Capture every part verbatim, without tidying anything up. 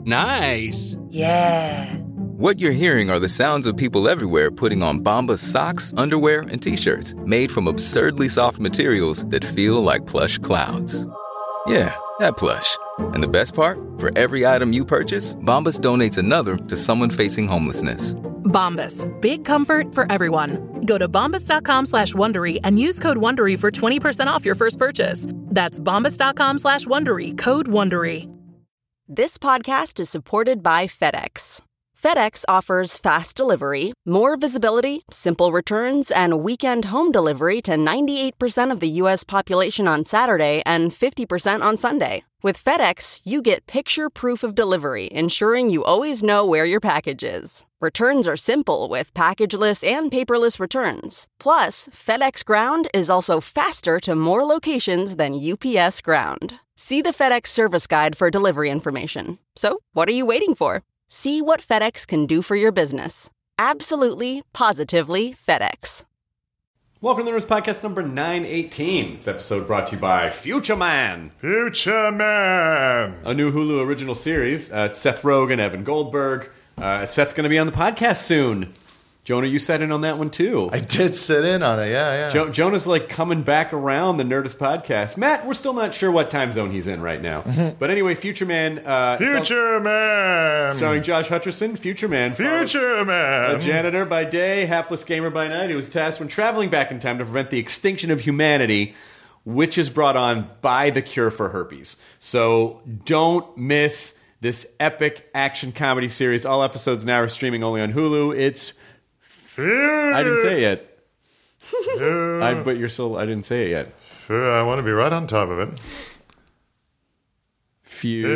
Nice. Yeah. What you're hearing are the sounds of people everywhere putting on Bombas socks, underwear, and T-shirts made from absurdly soft materials that feel like plush clouds. Yeah, that plush. And the best part? For every item you purchase, Bombas donates another to someone facing homelessness. Bombas. Big comfort for everyone. Go to bombas.com slash Wondery and use code Wondery for twenty percent off your first purchase. That's bombas.com slash Wondery. Code Wondery. This podcast is supported by FedEx. FedEx offers fast delivery, more visibility, simple returns, and weekend home delivery to ninety-eight percent of the U S population on Saturday and fifty percent on Sunday. With FedEx, you get picture proof of delivery, ensuring you always know where your package is. Returns are simple with packageless and paperless returns. Plus, FedEx Ground is also faster to more locations than U P S Ground. See the FedEx service guide for delivery information. So, what are you waiting for? See what FedEx can do for your business. Absolutely, positively FedEx. Welcome to the Nerdist Podcast number nine eighteen. This episode brought to you by Future Man. Future Man. A new Hulu original series. Uh, it's Seth Rogen, Evan Goldberg. Uh, Seth's going to be on the podcast soon. Jonah, you sat in on that one too. I did sit in on it, yeah, yeah. Jo- Jonah's like coming back around the Nerdist Podcast. Matt, we're still not sure what time zone he's in right now. Mm-hmm. But anyway, Future Man. Uh, Future Man. Starring Josh Hutcherson, Future Man. Future Man. A janitor by day, hapless gamer by night, who was tasked when traveling back in time to prevent the extinction of humanity, which is brought on by the cure for herpes. So don't miss this epic action comedy series. All episodes now are streaming only on Hulu. It's... I didn't say it yet. I, but you're still... I didn't say it yet. I want to be right on top of it. Future...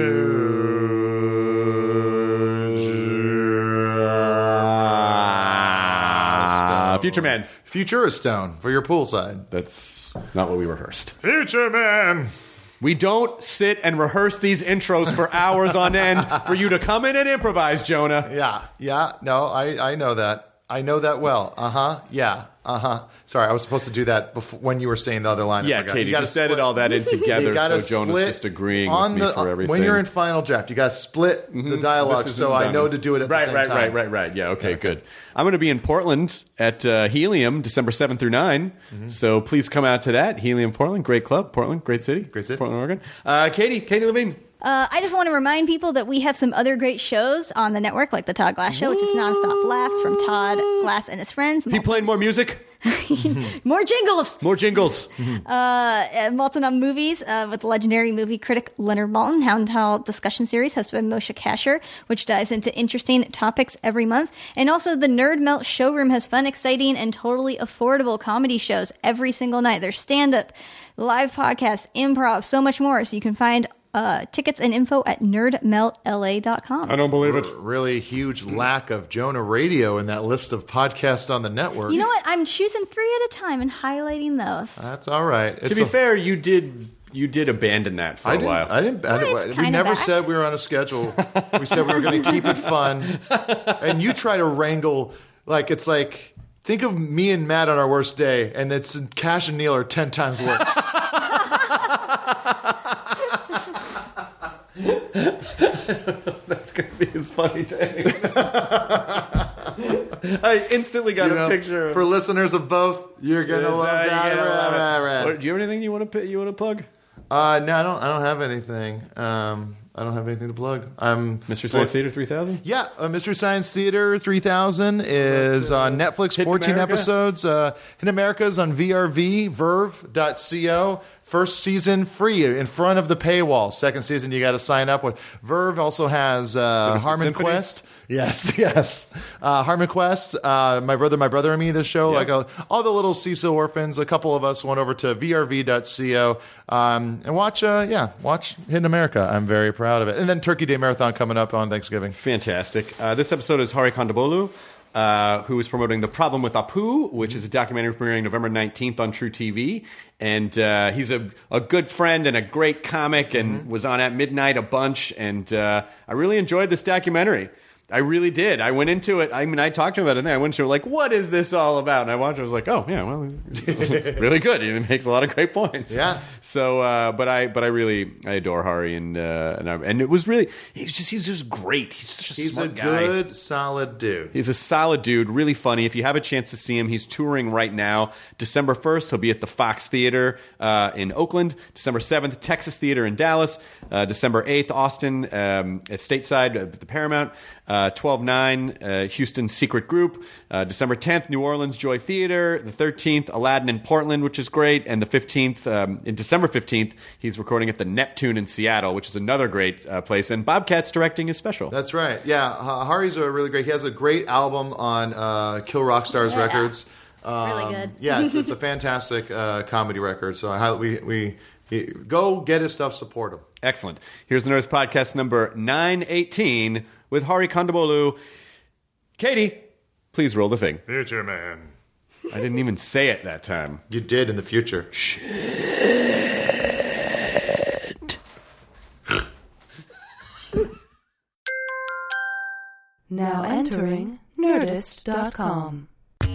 Future Man. Futuristone for your poolside. That's not what we rehearsed. Future Man. We don't sit and rehearse these intros for hours on end for you to come in and improvise, Jonah. Yeah, yeah. No, I, I know that. I know that well. Uh-huh. Yeah. Uh-huh. Sorry, I was supposed to do that before, when you were saying the other line. Yeah, Katie, you just said all that in together, so Jonah's just agreeing with me the, for everything. When you're in final draft, you got to split mm-hmm. the dialogue, so I know to do it at right, the same right, time. Right, right, right, right. Yeah, okay, yeah, okay. Good. I'm going to be in Portland at uh, Helium December seventh through ninth, mm-hmm. so please come out to that. Helium Portland, great club. Portland, great city. Great city. Portland, Oregon. Uh, Katie, Katie Levine. Uh, I just want to remind people that we have some other great shows on the network, like the Todd Glass Show, which is nonstop laughs from Todd Glass and his friends. He playing more music? More jingles. More jingles. uh, Malton on Movies uh, with legendary movie critic Leonard Malton, Hound Towel discussion series hosted by Moshe Kasher, which dives into interesting topics every month. And also the Nerd Melt Showroom has fun, exciting, and totally affordable comedy shows every single night. There's stand-up, live podcasts, improv, so much more. So you can find Uh, tickets and info at nerd melt L A dot com. I don't believe it. Really huge lack of Jonah Radio in that list of podcasts on the network. You know what? I'm choosing three at a time and highlighting those. That's all right. It's to be a, fair, you did you did abandon that for I a didn't, while. I didn't. I well, didn't we never back. said we were on a schedule. We said we were going to keep it fun. And you try to wrangle, like, it's like, think of me and Matt on our worst day, and it's Cash and Neil are ten times worse. That's going to be his funny take. I instantly got you a know, picture. For listeners of both, you're going to yes, love uh, that. Gonna love right, right, right. What, do you have anything you want to you want to plug? Uh, no, I don't. I don't have anything. Um, I don't have anything to plug. I'm Mystery Science Theater three thousand. Yeah, uh, Mystery Science Theater three thousand is on Netflix. Hidden fourteen America? episodes. Uh, Hidden America is on V R V, verve dot co. First season free in front of the paywall. Second season you got to sign up with. Verve also has uh, Harmon Symphony? Quest. Yes, yes. Uh, Harmon Quest, uh, My Brother, My Brother and Me, this show. Yeah. Like uh, all the little Cecil orphans. A couple of us went over to V R V dot co um, and watch, uh, yeah, watch Hidden America. I'm very proud of it. And then Turkey Day Marathon coming up on Thanksgiving. Fantastic. Uh, this episode is Hari Kondabolu, uh, who is promoting The Problem with Apu, which is a documentary premiering November nineteenth on True T V. And uh, he's a, a good friend and a great comic and mm-hmm. was on At Midnight a bunch. And uh, I really enjoyed this documentary. I really did. I went into it. I mean, I talked to him about it, and then I went to it like, what is this all about? And I watched it. I was like, oh, yeah, well, it's, it's really good. He makes a lot of great points. Yeah. So, uh, but I but I really, I adore Hari, and uh, and, I, and it was really, he's just, he's just great. He's such a He's smart a guy. good, solid dude. He's a solid dude, really funny. If you have a chance to see him, he's touring right now. December first, he'll be at the Fox Theater uh, in Oakland. December seventh, Texas Theater in Dallas. Uh, December eighth, Austin um, at Stateside at the Paramount. Uh, twelve nine, uh, Houston Secret Group. Uh, December tenth, New Orleans Joy Theater. The thirteenth, Aladdin in Portland, which is great. And the fifteenth, um, in December fifteenth, he's recording at the Neptune in Seattle, which is another great uh, place. And Bobcat's directing his special. That's That's right. Yeah, uh, Hari's a really great. He has a great album on uh, Kill Rock Stars Yeah. Records. really Um, good. Yeah, it's, it's a fantastic uh, comedy record. So I, we we he, go get his stuff, support him. excellent. Here's the Nerdist Podcast number nine eighteen with Hari Kondabolu. Katie, please roll the thing. Future man. I didn't even say it that time. You did in the future. Now entering Nerdist dot com.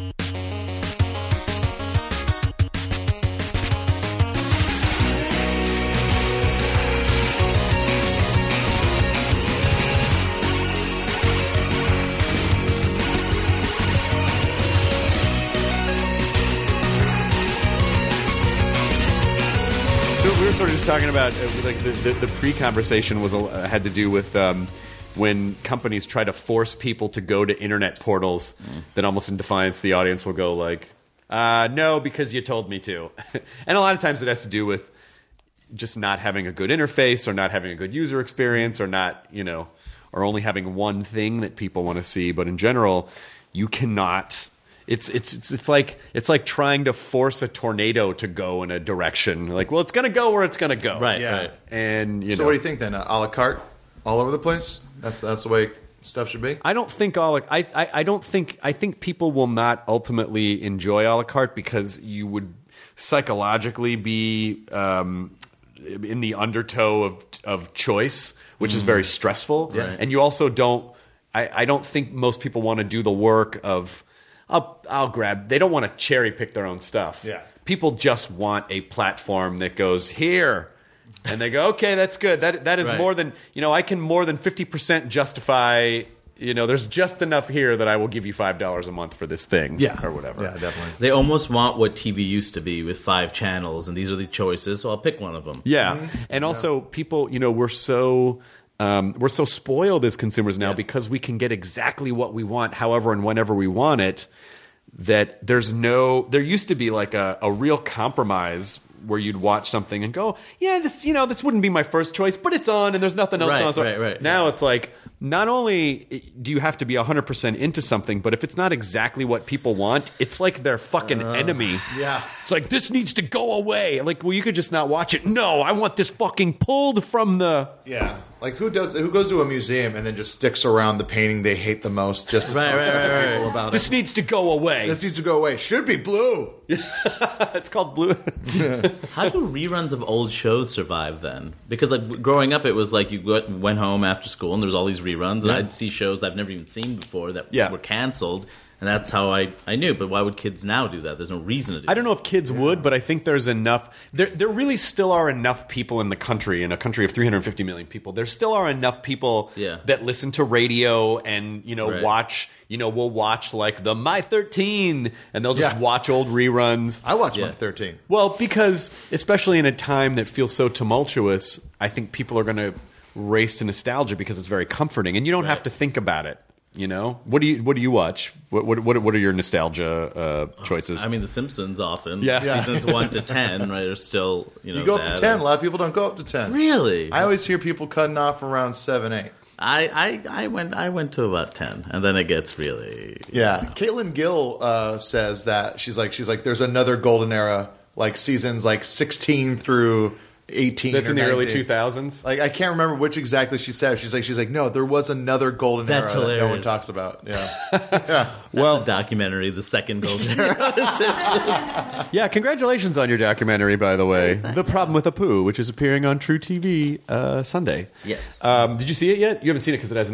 We were sort of just talking about uh, like the, the, the pre-conversation was uh, had to do with um, when companies try to force people to go to internet portals. Mm. Then almost in defiance, the audience will go like, uh, "No, because you told me to." And a lot of times it has to do with just not having a good interface, or not having a good user experience, or not, you know, or only having one thing that people want to see. But in general, you cannot. It's it's it's it's like it's like trying to force a tornado to go in a direction. Like, well, it's going to go where it's going to go. Right, Yeah. right. And you So know, what do you think then? Uh, a la carte, all over the place. That's that's the way stuff should be. I don't think all. I, I I don't think I think people will not ultimately enjoy a la carte because you would psychologically be um, in the undertow of of choice, which is very stressful. Yeah. And you also don't. I, I don't think most people want to do the work of. I'll, I'll grab. They don't want to cherry pick their own stuff. Yeah. People just want a platform that goes here, and they go, okay, that's good. That that is Right. more than you know. I can more than fifty percent justify. You know, there's just enough here that I will give you five dollars a month for this thing, Yeah. or whatever. Yeah, definitely. They almost want what T V used to be with five channels, and these are the choices, so I'll pick one of them. Yeah, Mm-hmm. and also people, you know, we're so um, we're so spoiled as consumers now because we can get exactly what we want, however and whenever we want it. That there's no, there used to be like a, a real compromise where you'd watch something and go, yeah, this, you know, this wouldn't be my first choice, but it's on and there's nothing else Right, on. So right, right. now it's like, not only do you have to be one hundred percent into something, but if it's not exactly what people want, it's like their fucking enemy. Yeah. It's like, this needs to go away. Like, well, you could just not watch it. No, I want this fucking pulled from the... Yeah. Like who does who goes to a museum and then just sticks around the painting they hate the most just to Right, talk right, to other right, people right. about This it? needs to go away. This needs to go away. Should be blue. It's called Blue. How do reruns of old shows survive then? Because like growing up, it was like you go- went home after school and there was all these reruns, and Yeah. I'd see shows I've never even seen before that Yeah. were canceled, and that's how I, I knew. But why would kids now do that? There's no reason to do I don't know if kids would, but I think there's enough. There, there really still are enough people in the country, in a country of three hundred fifty million people. There still are enough people Yeah. that listen to radio and you know Right. watch. You know, we'll watch like the My thirteen, and they'll just Yeah. watch old reruns. I watched Yeah. my thirteen. Well, because especially in a time that feels so tumultuous, I think people are going to race to nostalgia because it's very comforting, and you don't have to think about it. You know, what do you what do you watch? What what what, what are your nostalgia uh, choices? I mean, The Simpsons often. Yeah. Yeah. Seasons one to ten, right, are still, you know, You go up to bad. ten. A lot of people don't go up to ten. Really? I always hear people cutting off around seven, eight. I, I, I went I went to about ten, and then it gets really... Yeah, Caitlin Gill uh, says that she's like she's like there's another golden era, like seasons like sixteen through eighteen. That's or in the early nineteen. two thousands. Like I can't remember which exactly she said. She's like she's like no, there was another golden That's era that no one hilarious. talks about. Yeah, Well, the documentary, The Second Golden Era of The Simpsons. Yeah, congratulations on your documentary, by the way. The Problem with Apu, which is appearing on True T V uh, Sunday. Yes. Um, did you see it yet? You haven't seen it because it hasn't aired.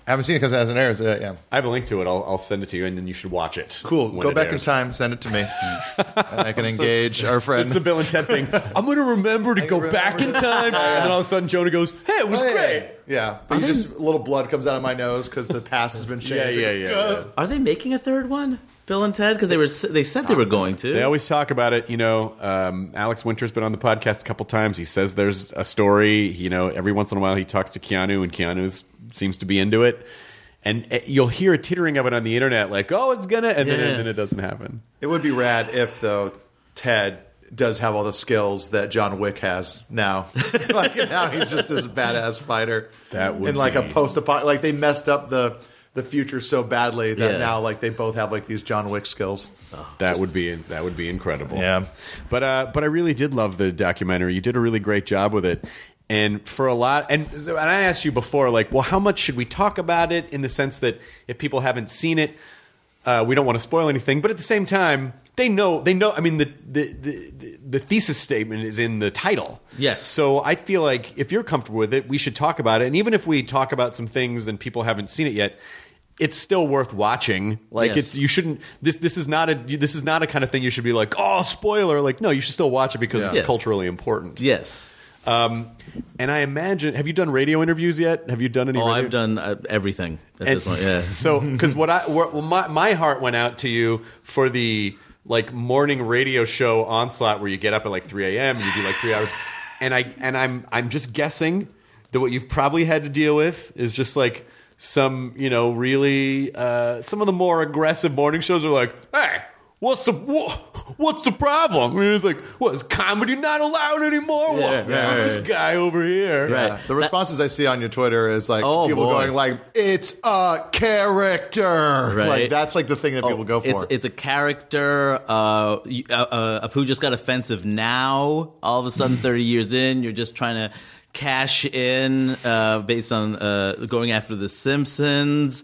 I haven't seen it because it hasn't aired. Uh, yeah. I have a link to it. I'll, I'll send it to you, and then you should watch it. Cool. when Go it back airs. in time. Send it to me. And I can engage our friend. It's the Bill and Ted thing. I'm going to remember to I go remember. back in time. And then all of a sudden, Jonah goes, hey, it was Hey. great. Yeah, but you just a little blood comes out of my nose because the past has been changed. Yeah, yeah, yeah, yeah. Are they making a third one, Bill and Ted? Because they were they said they were going to. They always talk about it. You know, um, Alex Winter's been on the podcast a couple times. He says there's a story. You know, every once in a while he talks to Keanu, and Keanu seems to be into it. And uh, you'll hear a tittering of it on the internet, like, "Oh, it's gonna," and then, Yeah. and then it doesn't happen. It would be rad if though Ted does have all the skills that John Wick has now. Like now he's just this badass fighter. That would in like be- a post apo like they messed up the the future so badly that Yeah. now like they both have like these John Wick skills. That would be that would be incredible. Yeah. But uh, but I really did love the documentary. You did a really great job with it. And for a lot, and, and I asked you before, like, well, how much should we talk about it? In the sense that if people haven't seen it, uh, we don't want to spoil anything. But at the same time, they know. They know. I mean, the the, the the thesis statement is in the title. Yes. So I feel like if you're comfortable with it, we should talk about it. And even if we talk about some things and people haven't seen it yet, it's still worth watching. Like Yes. it's you shouldn't. This this is not a this is not a kind of thing you should be like, oh, spoiler. Like no, you should still watch it because Yeah. it's Yes. culturally important. Yes. Um, and I imagine, have you done radio interviews yet? Have you done any? Oh, radio? I've done uh, everything at And this point. Yeah. So, because what I, where, well, my my heart went out to you for the like morning radio show Onslaught, where you get up at like three a.m. and you do like three hours, and I and I'm I'm just guessing that what you've probably had to deal with is just like some you know really uh, some of the more aggressive morning shows are like, hey. What's the wha- what's the problem? I mean, it's like, what is comedy not allowed anymore? What- Yeah. Yeah, this yeah. guy over here, Yeah. The responses I see on your Twitter is like Oh, people boy. going like, "It's a character." Right. Like that's like the thing that people Oh, go for. It's, it's a character. Uh, you- uh, uh, Apu just got offensive now. All of a sudden, thirty years in, you're just trying to cash in uh, based on uh, going after The Simpsons.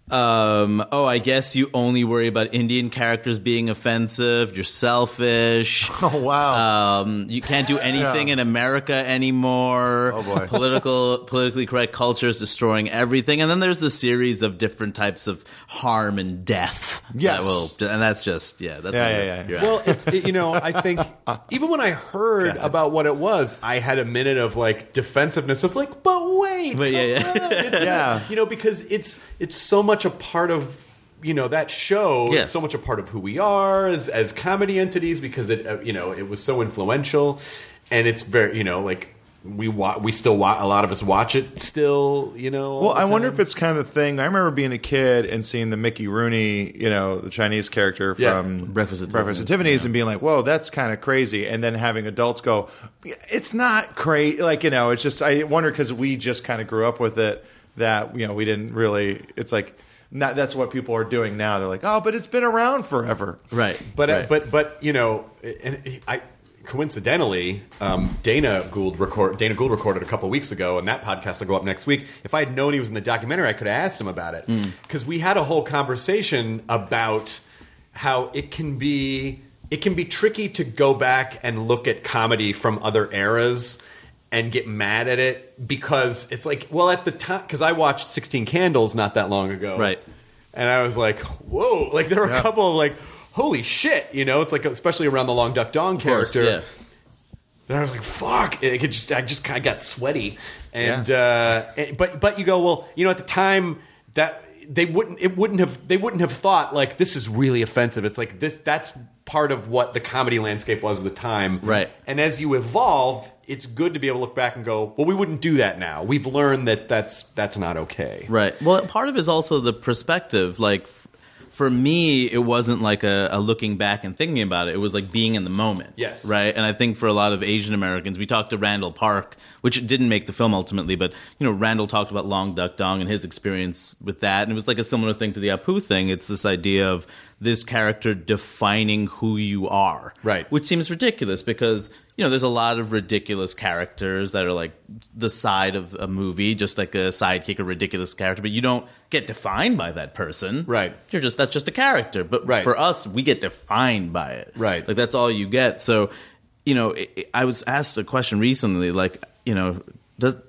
Um, oh, I guess you only worry about Indian characters being offensive. You're selfish. Oh, wow. Um, you can't do anything Yeah. in America anymore. Oh, boy. Political, politically correct culture is destroying everything. And then there's the series of different types of harm and death. Yes. That will, and that's just, yeah. That's Yeah, where yeah, you're- yeah. you're at. Well, it's it, you know I think even when I heard about what it was, I had a minute of like defensiveness of like, but wait, But yeah, come yeah. on. It's Yeah. not- you know because it's it's so much a part of you know that show. Yes. Is so much a part of who we are as as comedy entities because it uh, you know it was so influential, and it's very you know like. We wa- we still wa- a lot of us watch it still, you know. all Well, the I wonder time. if it's kind of the thing. I remember being a kid and seeing the Mickey Rooney, you know, the Chinese character Yeah. from Breakfast at Breakfast at Tiffany's, Tiffany's, and being like, "Whoa, that's kind of crazy." And then having adults go, "It's not crazy." Like you know, it's just I wonder because we just kind of grew up with it that you know we didn't really. It's like not that's what people are doing now. They're like, "Oh, but it's been around forever." right. But uh, right. but but you know, and I coincidentally, um, Dana Gould record Dana Gould recorded a couple weeks ago, and that podcast will go up next week. If I had known he was in the documentary, I could have asked him about it because we had a whole conversation about how it can be it can be tricky to go back and look at comedy from other eras and get mad at it because it's like, well, at the time, because I watched sixteen Candles not that long ago, Right. and I was like, whoa, like there were a Yeah. couple of like, holy shit, you know, it's like especially around the Long Duck Dong course, character. yeah. And I was like, fuck, it could just I just kind of got sweaty, and uh, and- but but you go, well, you know, at the time that they wouldn't it wouldn't have they wouldn't have thought like this is really offensive. It's like this that's part of what the comedy landscape was at the time, Right. And as you evolve, it's good to be able to look back and go, well, we wouldn't do that now. We've learned that that's that's not okay. Right. Well, part of it is also the perspective. Like, f- for me, it wasn't like a, a looking back and thinking about it. It was like being in the moment. Yes. Right. And I think for a lot of Asian Americans, we talked to Randall Park, which didn't make the film ultimately, but you know, Randall talked about Long Duck Dong and his experience with that, and it was like a similar thing to the Apu thing. It's this idea of this character defining who you are. Right. Which seems ridiculous because, you know, there's a lot of ridiculous characters that are like the side of a movie, just like a sidekick, a ridiculous character, but you don't get defined by that person. Right. You're just, that's just a character. But Right. for us, we get defined by it. Right. Like that's all you get. So, you know, it, it- I was asked a question recently, like, you know, does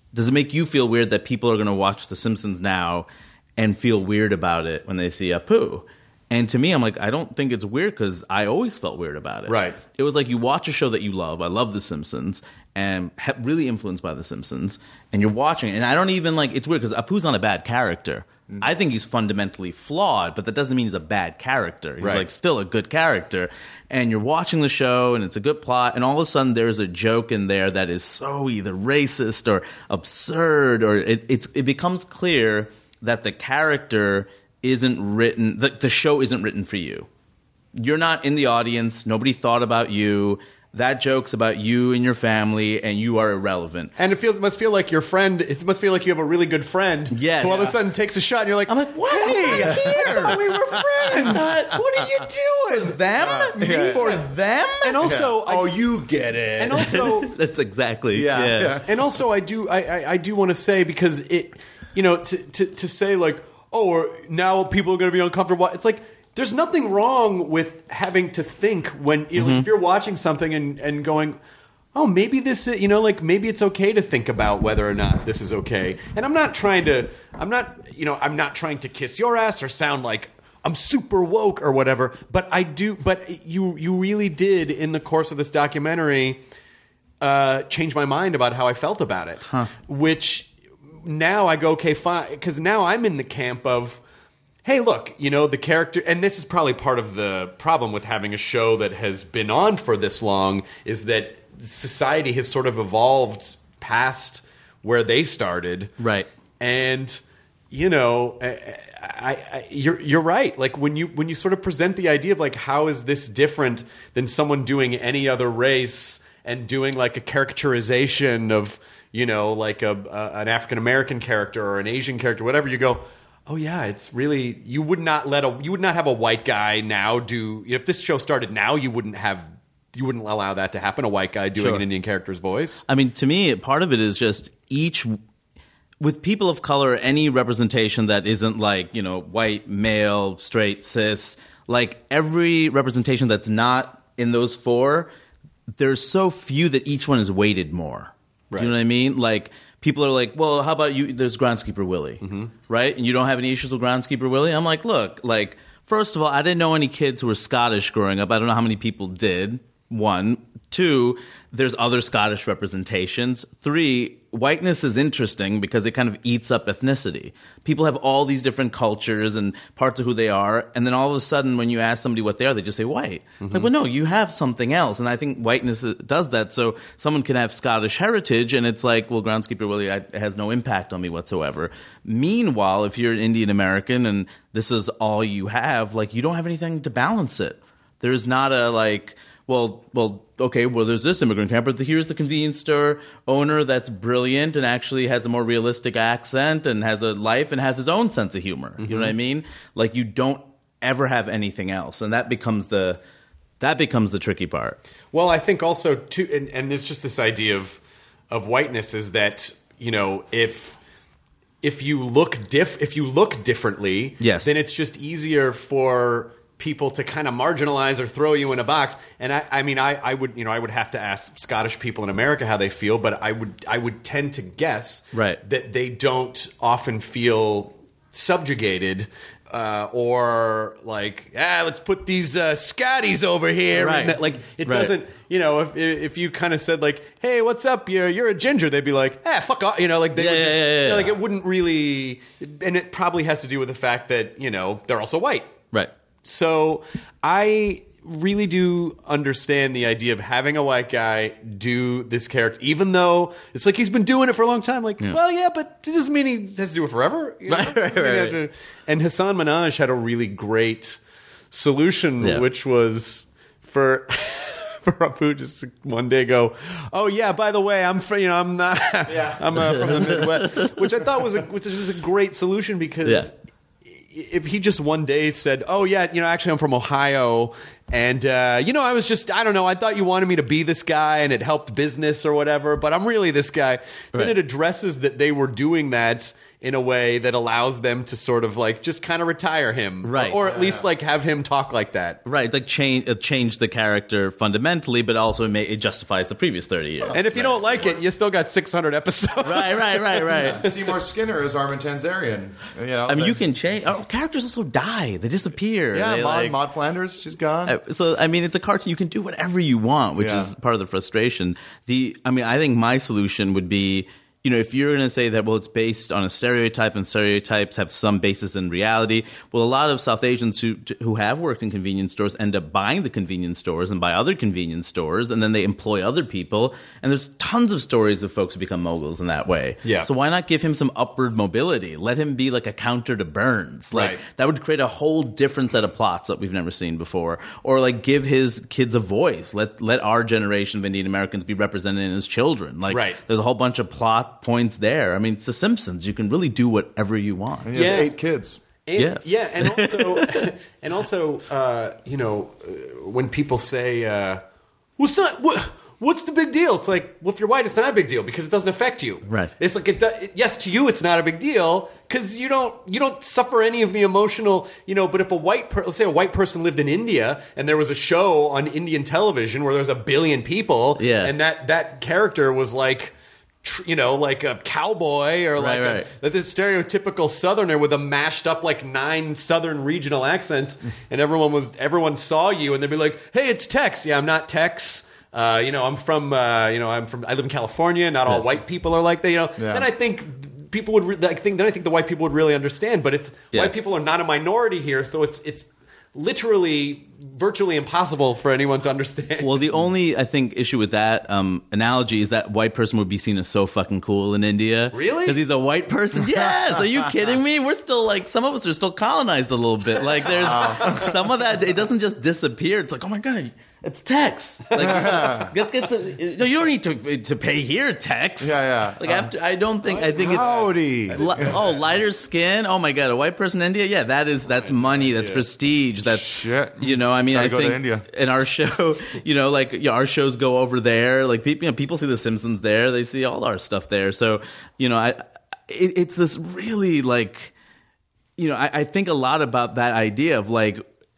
does it make you feel weird that people are going to watch The Simpsons now and feel weird about it when they see Apu? And to me, I'm like, I don't think it's weird because I always felt weird about it. Right. It was like you watch a show that you love. I love The Simpsons and ha- really influenced by The Simpsons. And you're watching it. And I don't even like, it's weird because Apu's not a bad character. Mm. I think he's fundamentally flawed, but that doesn't mean he's a bad character. He's right. like still a good character. And you're watching the show and it's a good plot. And all of a sudden there's a joke in there that is so either racist or absurd, or it, it's, it becomes clear that the character isn't written, the, the show isn't written for you. You're not in the audience. Nobody thought about you. That joke's about you and your family, and you are irrelevant. And it feels it must feel like your friend. It must feel like you have a really good friend. Yes. Who all of a sudden takes a shot, and you're like, I'm like, what? Hey, I'm not here. I thought we were friends. What are you doing? For them? yeah. For them? And also, I oh, do- you get it. and also, That's exactly. Yeah. Yeah. Yeah. and also, I do, I, I, I do want to say because it, you know, to to, to say like, oh, or now people are going to be uncomfortable. It's like there's nothing wrong with having to think when you know, Mm-hmm. like, if you're watching something and, and going, oh, maybe this, is, you know, like maybe it's okay to think about whether or not this is okay. And I'm not trying to, I'm not, you know, I'm not trying to kiss your ass or sound like I'm super woke or whatever. But I do, but you, you really did in the course of this documentary uh, change my mind about how I felt about it, Huh. which. Now I go, okay, fine, because now I'm in the camp of, hey, look, you know, the character, and this is probably part of the problem with having a show that has been on for this long, is that society has sort of evolved past where they started. Right. And, you know, I, I, I, you're you're right. Like when you when you sort of present the idea of like, how is this different than someone doing any other race and doing like a caricaturization of, you know, like a, a an African American character or an Asian character, whatever, you go, oh yeah, it's really, you would not let a you would not have a white guy now do, if this show started now, you wouldn't have you wouldn't allow that to happen, a white guy doing Sure. an Indian character's voice. I mean, to me, part of it is just each, with people of color, any representation that isn't like, you know, white, male, straight, cis, like every representation that's not in those four, there's so few that each one is weighted more. Right. Do you know what I mean? Like, people are like, well, how about you? There's Groundskeeper Willie, Mm-hmm. right? And you don't have any issues with Groundskeeper Willie? I'm like, look, like, first of all, I didn't know any kids who were Scottish growing up. I don't know how many people did. One. Two, there's other Scottish representations. Three, whiteness is interesting because it kind of eats up ethnicity. People have all these different cultures and parts of who they are, and then all of a sudden when you ask somebody what they are, they just say white. Mm-hmm. Like, well, no, you have something else, and I think whiteness does that. So someone can have Scottish heritage, and it's like, well, Groundskeeper Willie I, has no impact on me whatsoever. Meanwhile, if you're an Indian American and this is all you have, like, you don't have anything to balance it. There's not a, like... Well, well, okay, well, there's this immigrant camp, but here's the convenience store owner that's brilliant and actually has a more realistic accent and has a life and has his own sense of humor. Mm-hmm. You know what I mean? Like, you don't ever have anything else, and that becomes the that becomes the tricky part. Well, I think also too, and, and there's just this idea of of whiteness is that, you know, if if you look diff if you look differently, yes. then it's just easier for people to kind of marginalize or throw you in a box. And I, I mean, I, I would, you know, I would have to ask Scottish people in America how they feel, but I would, I would tend to guess right. that they don't often feel subjugated uh, or like, ah, let's put these uh, Scotties over here. Right. And that, like, it Right. doesn't, you know, if if you kind of said like, hey, what's up? You're you're a ginger. They'd be like, ah, fuck off. You know, like they Yeah, would yeah, just, yeah, yeah, you know, like yeah. it wouldn't really, and it probably has to do with the fact that, you know, they're also white. Right. So I really do understand the idea of having a white guy do this character, even though it's like he's been doing it for a long time. Like, Yeah. well, yeah, but it doesn't mean he has to do it forever. You know? Right, right, You right, have to- And Hassan Minhaj had a really great solution, Yeah. which was for for Apu just to one day go, oh yeah, by the way, I'm from, you know, I'm not, I'm uh, from the Midwest, which I thought was a, which is just a great solution because. Yeah. If he just one day said, oh, yeah, you know, actually I'm from Ohio, and, uh, you know, I was just, I don't know, I thought you wanted me to be this guy, and it helped business or whatever, but I'm really this guy, then Right. it addresses that they were doing that in a way that allows them to sort of like just kind of retire him, Right. Or, or at least like have him talk like that. Right, like change uh, change the character fundamentally, but also it, may, it justifies the previous thirty years. And if you don't like it, you still got six hundred episodes. Right, right, right, right. Seymour Skinner is Armin Tanzarian. You know, I mean, the- you can change. Oh, characters also die; they disappear. Yeah, They, Maud, like- Maud Flanders, she's gone. Uh, So I mean, it's a cartoon. You can do whatever you want, which Yeah. is part of the frustration. The I mean, I think my solution would be, you know, if you're going to say that, well, it's based on a stereotype and stereotypes have some basis in reality. Well, a lot of South Asians who who have worked in convenience stores end up buying the convenience stores and buy other convenience stores, and then they employ other people. And there's tons of stories of folks who become moguls in that way. Yeah. So why not give him some upward mobility? Let him be like a counter to Burns. Like Right. that would create a whole different set of plots that we've never seen before. Or like give his kids a voice. Let let our generation of Indian Americans be represented in his children. Like Right. there's a whole bunch of plot points there. I mean, it's The Simpsons. You can really do whatever you want. And he has Yeah. eight kids. And, Yes. Yeah, and also, and also, uh, you know, uh, when people say, uh, "Well, it's not what, what's the big deal?" It's like, well, if you're white, it's not a big deal because it doesn't affect you. Right. It's like, it, do- it, yes, to you, it's not a big deal because you don't you don't suffer any of the emotional, you know. But if a white, per- let's say, a white person lived in India and there was a show on Indian television where there was a billion people, Yeah. and that that character was like, tr- you know, like a cowboy or like Right, right. a, like this stereotypical Southerner with a mashed up like nine Southern regional accents, and everyone was everyone saw you and they'd be like, "Hey, it's Tex." Yeah, I'm not Tex. Uh, you know, I'm from. Uh, you know, I'm from. I live in California. Not all white people are like that. You know, Yeah. then I think people would. Re- I think then I think the white people would really understand. But it's Yeah. white people are not a minority here, so it's it's literally virtually impossible for anyone to understand. Well, the only, I think, issue with that um, analogy is that white person would be seen as so fucking cool in India. Really? Because he's a white person? Yes! Are you kidding me? We're still, like, some of us are still colonized a little bit. Like, there's some of that, it doesn't just disappear. It's like, oh my God, it's Tex. Like, let's get some, no, you don't need to to pay here, Tex. Yeah, yeah. Like, after, I don't think, I think it's... Howdy. Li- oh, lighter skin. Oh my God, a white person in India. Yeah, that is that's money. That's prestige. That's Shit. you know. I mean, Gotta I go to think India. in our show, you know, like yeah, our shows go over there. Like people, you know, people see The Simpsons there. They see all our stuff there. So you know, I it, it's this really like you know, I, I think a lot about that idea of like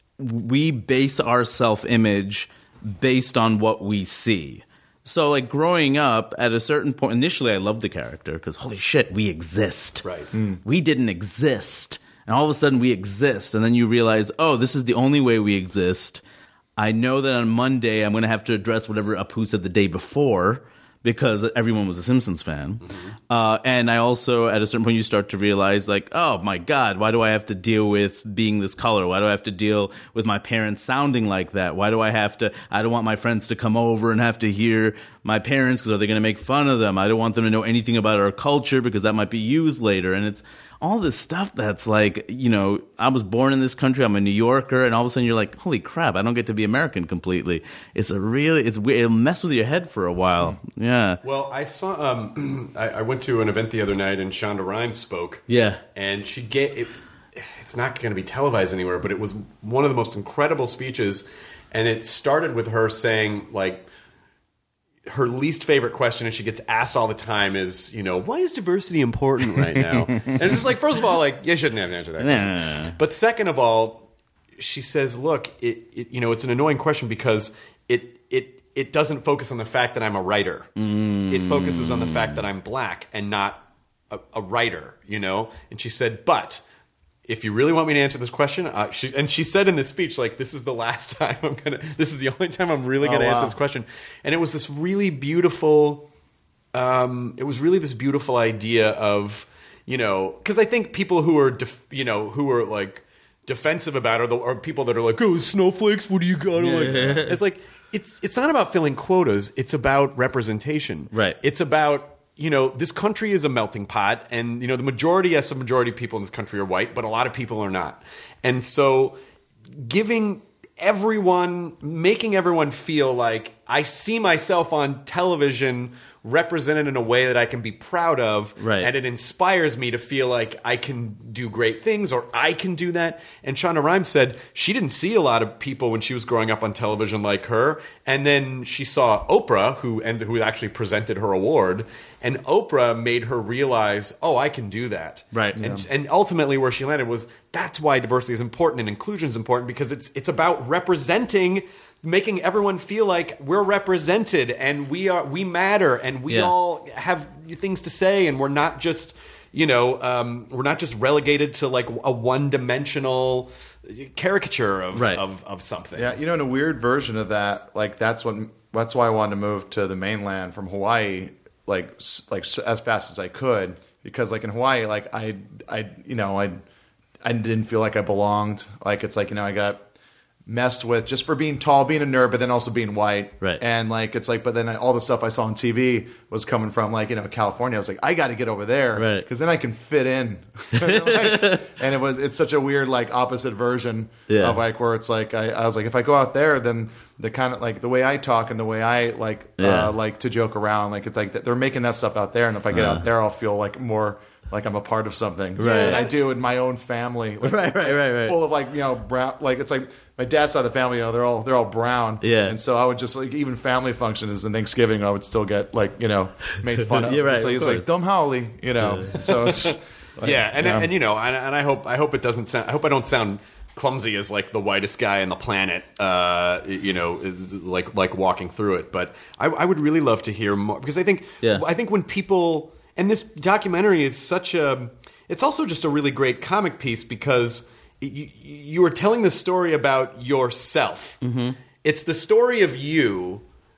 we base our self-image based on what we see. So, like, growing up, at a certain point, initially I loved the character because, holy shit, we exist. Right. We didn't exist. And all of a sudden we exist. And then you realize, oh, this is the only way we exist. I know that on Monday I'm going to have to address whatever Apu said the day before because everyone was a Simpsons fan. Mm-hmm. Uh, and I also, at a certain point, you start to realize, like, oh, my God, why do I have to deal with being this color? Why do I have to deal with my parents sounding like that? Why do I have to, I don't want my friends to come over and have to hear my parents because are they going to make fun of them? I don't want them to know anything about our culture because that might be used later. And it's all this stuff that's like, you know, I was born in this country, I'm a New Yorker, and all of a sudden you're like, holy crap, I don't get to be American completely. It's a really, it's weird. It'll mess with your head for a while. Yeah. Well, I saw. Um, I, I went to an event the other night, and Shonda Rhimes spoke. Yeah. and she gave. It, it's not going to be televised anywhere, but it was one of the most incredible speeches, and it started with her saying, like, her least favorite question, and she gets asked all the time, is, you know, why is diversity important right now? And it's just like, first of all, like, you shouldn't have to answer that question. Nah. But second of all, she says, look, it, it you know, it's an annoying question because it it it doesn't focus on the fact that I'm a writer. Mm. It focuses on the fact that I'm black and not a, a writer, you know? And she said, but if you really want me to answer this question, uh, she, and she said in this speech, like, this is the last time I'm going to, this is the only time I'm really going to Oh, wow. answer this question. And it was this really beautiful, um, it was really this beautiful idea of, you know, because I think people who are, def, you know, who are like defensive about it are, the, are people that are like, oh, snowflakes, what do you got? Like, it's like, it's it's not about filling quotas. It's about representation. Right. It's about, you know, this country is a melting pot, and, you know, the majority, yes, the majority of people in this country are white, but a lot of people are not. And so giving everyone, making everyone feel like I see myself on television represented in a way that I can be proud of, right. and it inspires me to feel like I can do great things or I can do that. And Shonda Rhimes said she didn't see a lot of people when she was growing up on television like her, and then she saw Oprah, who and who actually presented her award, and Oprah made her realize, oh, I can do that. Right. And, Yeah. and ultimately where she landed was that's why diversity is important and inclusion is important, because it's it's about representing, making everyone feel like we're represented and we are we matter and we Yeah. all have things to say, and we're not just you know um, we're not just relegated to like a one dimensional caricature of, Right. of of something. Yeah, you know, in a weird version of that, like that's what that's why I wanted to move to the mainland from Hawaii, like s- like s- as fast as I could, because like in Hawaii, like I I you know I I didn't feel like I belonged. Like it's like you know I got messed with just for being tall, being a nerd, but then also being white. Right. And like it's like, but then I, all the stuff I saw on T V was coming from like you know California. I was like, I got to get over there, Right. because then I can fit in. Like, and it was it's such a weird like opposite version Yeah. of like where it's like I, I was like if I go out there, then the kind of like the way I talk and the way I like Yeah. uh, like to joke around, like it's like they're making that stuff out there, and if I get Uh. out there, I'll feel like more. Like I'm a part of something, Right. than I do in my own family. Like, Right, it's, right, like, right, right. Full of like you know brown. Like it's like my dad's side of the family. You know they're all they're all brown. Yeah. And so I would just like even family functions and Thanksgiving, I would still get like you know made fun of. Yeah, right, So of he's like course. dumb Howley, you know. So it's like, yeah, and yeah. and you know, and, and I hope I hope it doesn't sound. I hope I don't sound clumsy as like the whitest guy on the planet. Uh, you know, is like like walking through it. But I, I would really love to hear more, because I think Yeah. I think when people, and this documentary is such a. It's also just a really great comic piece, because you, you are telling the story about yourself. Mm-hmm. It's the story of you,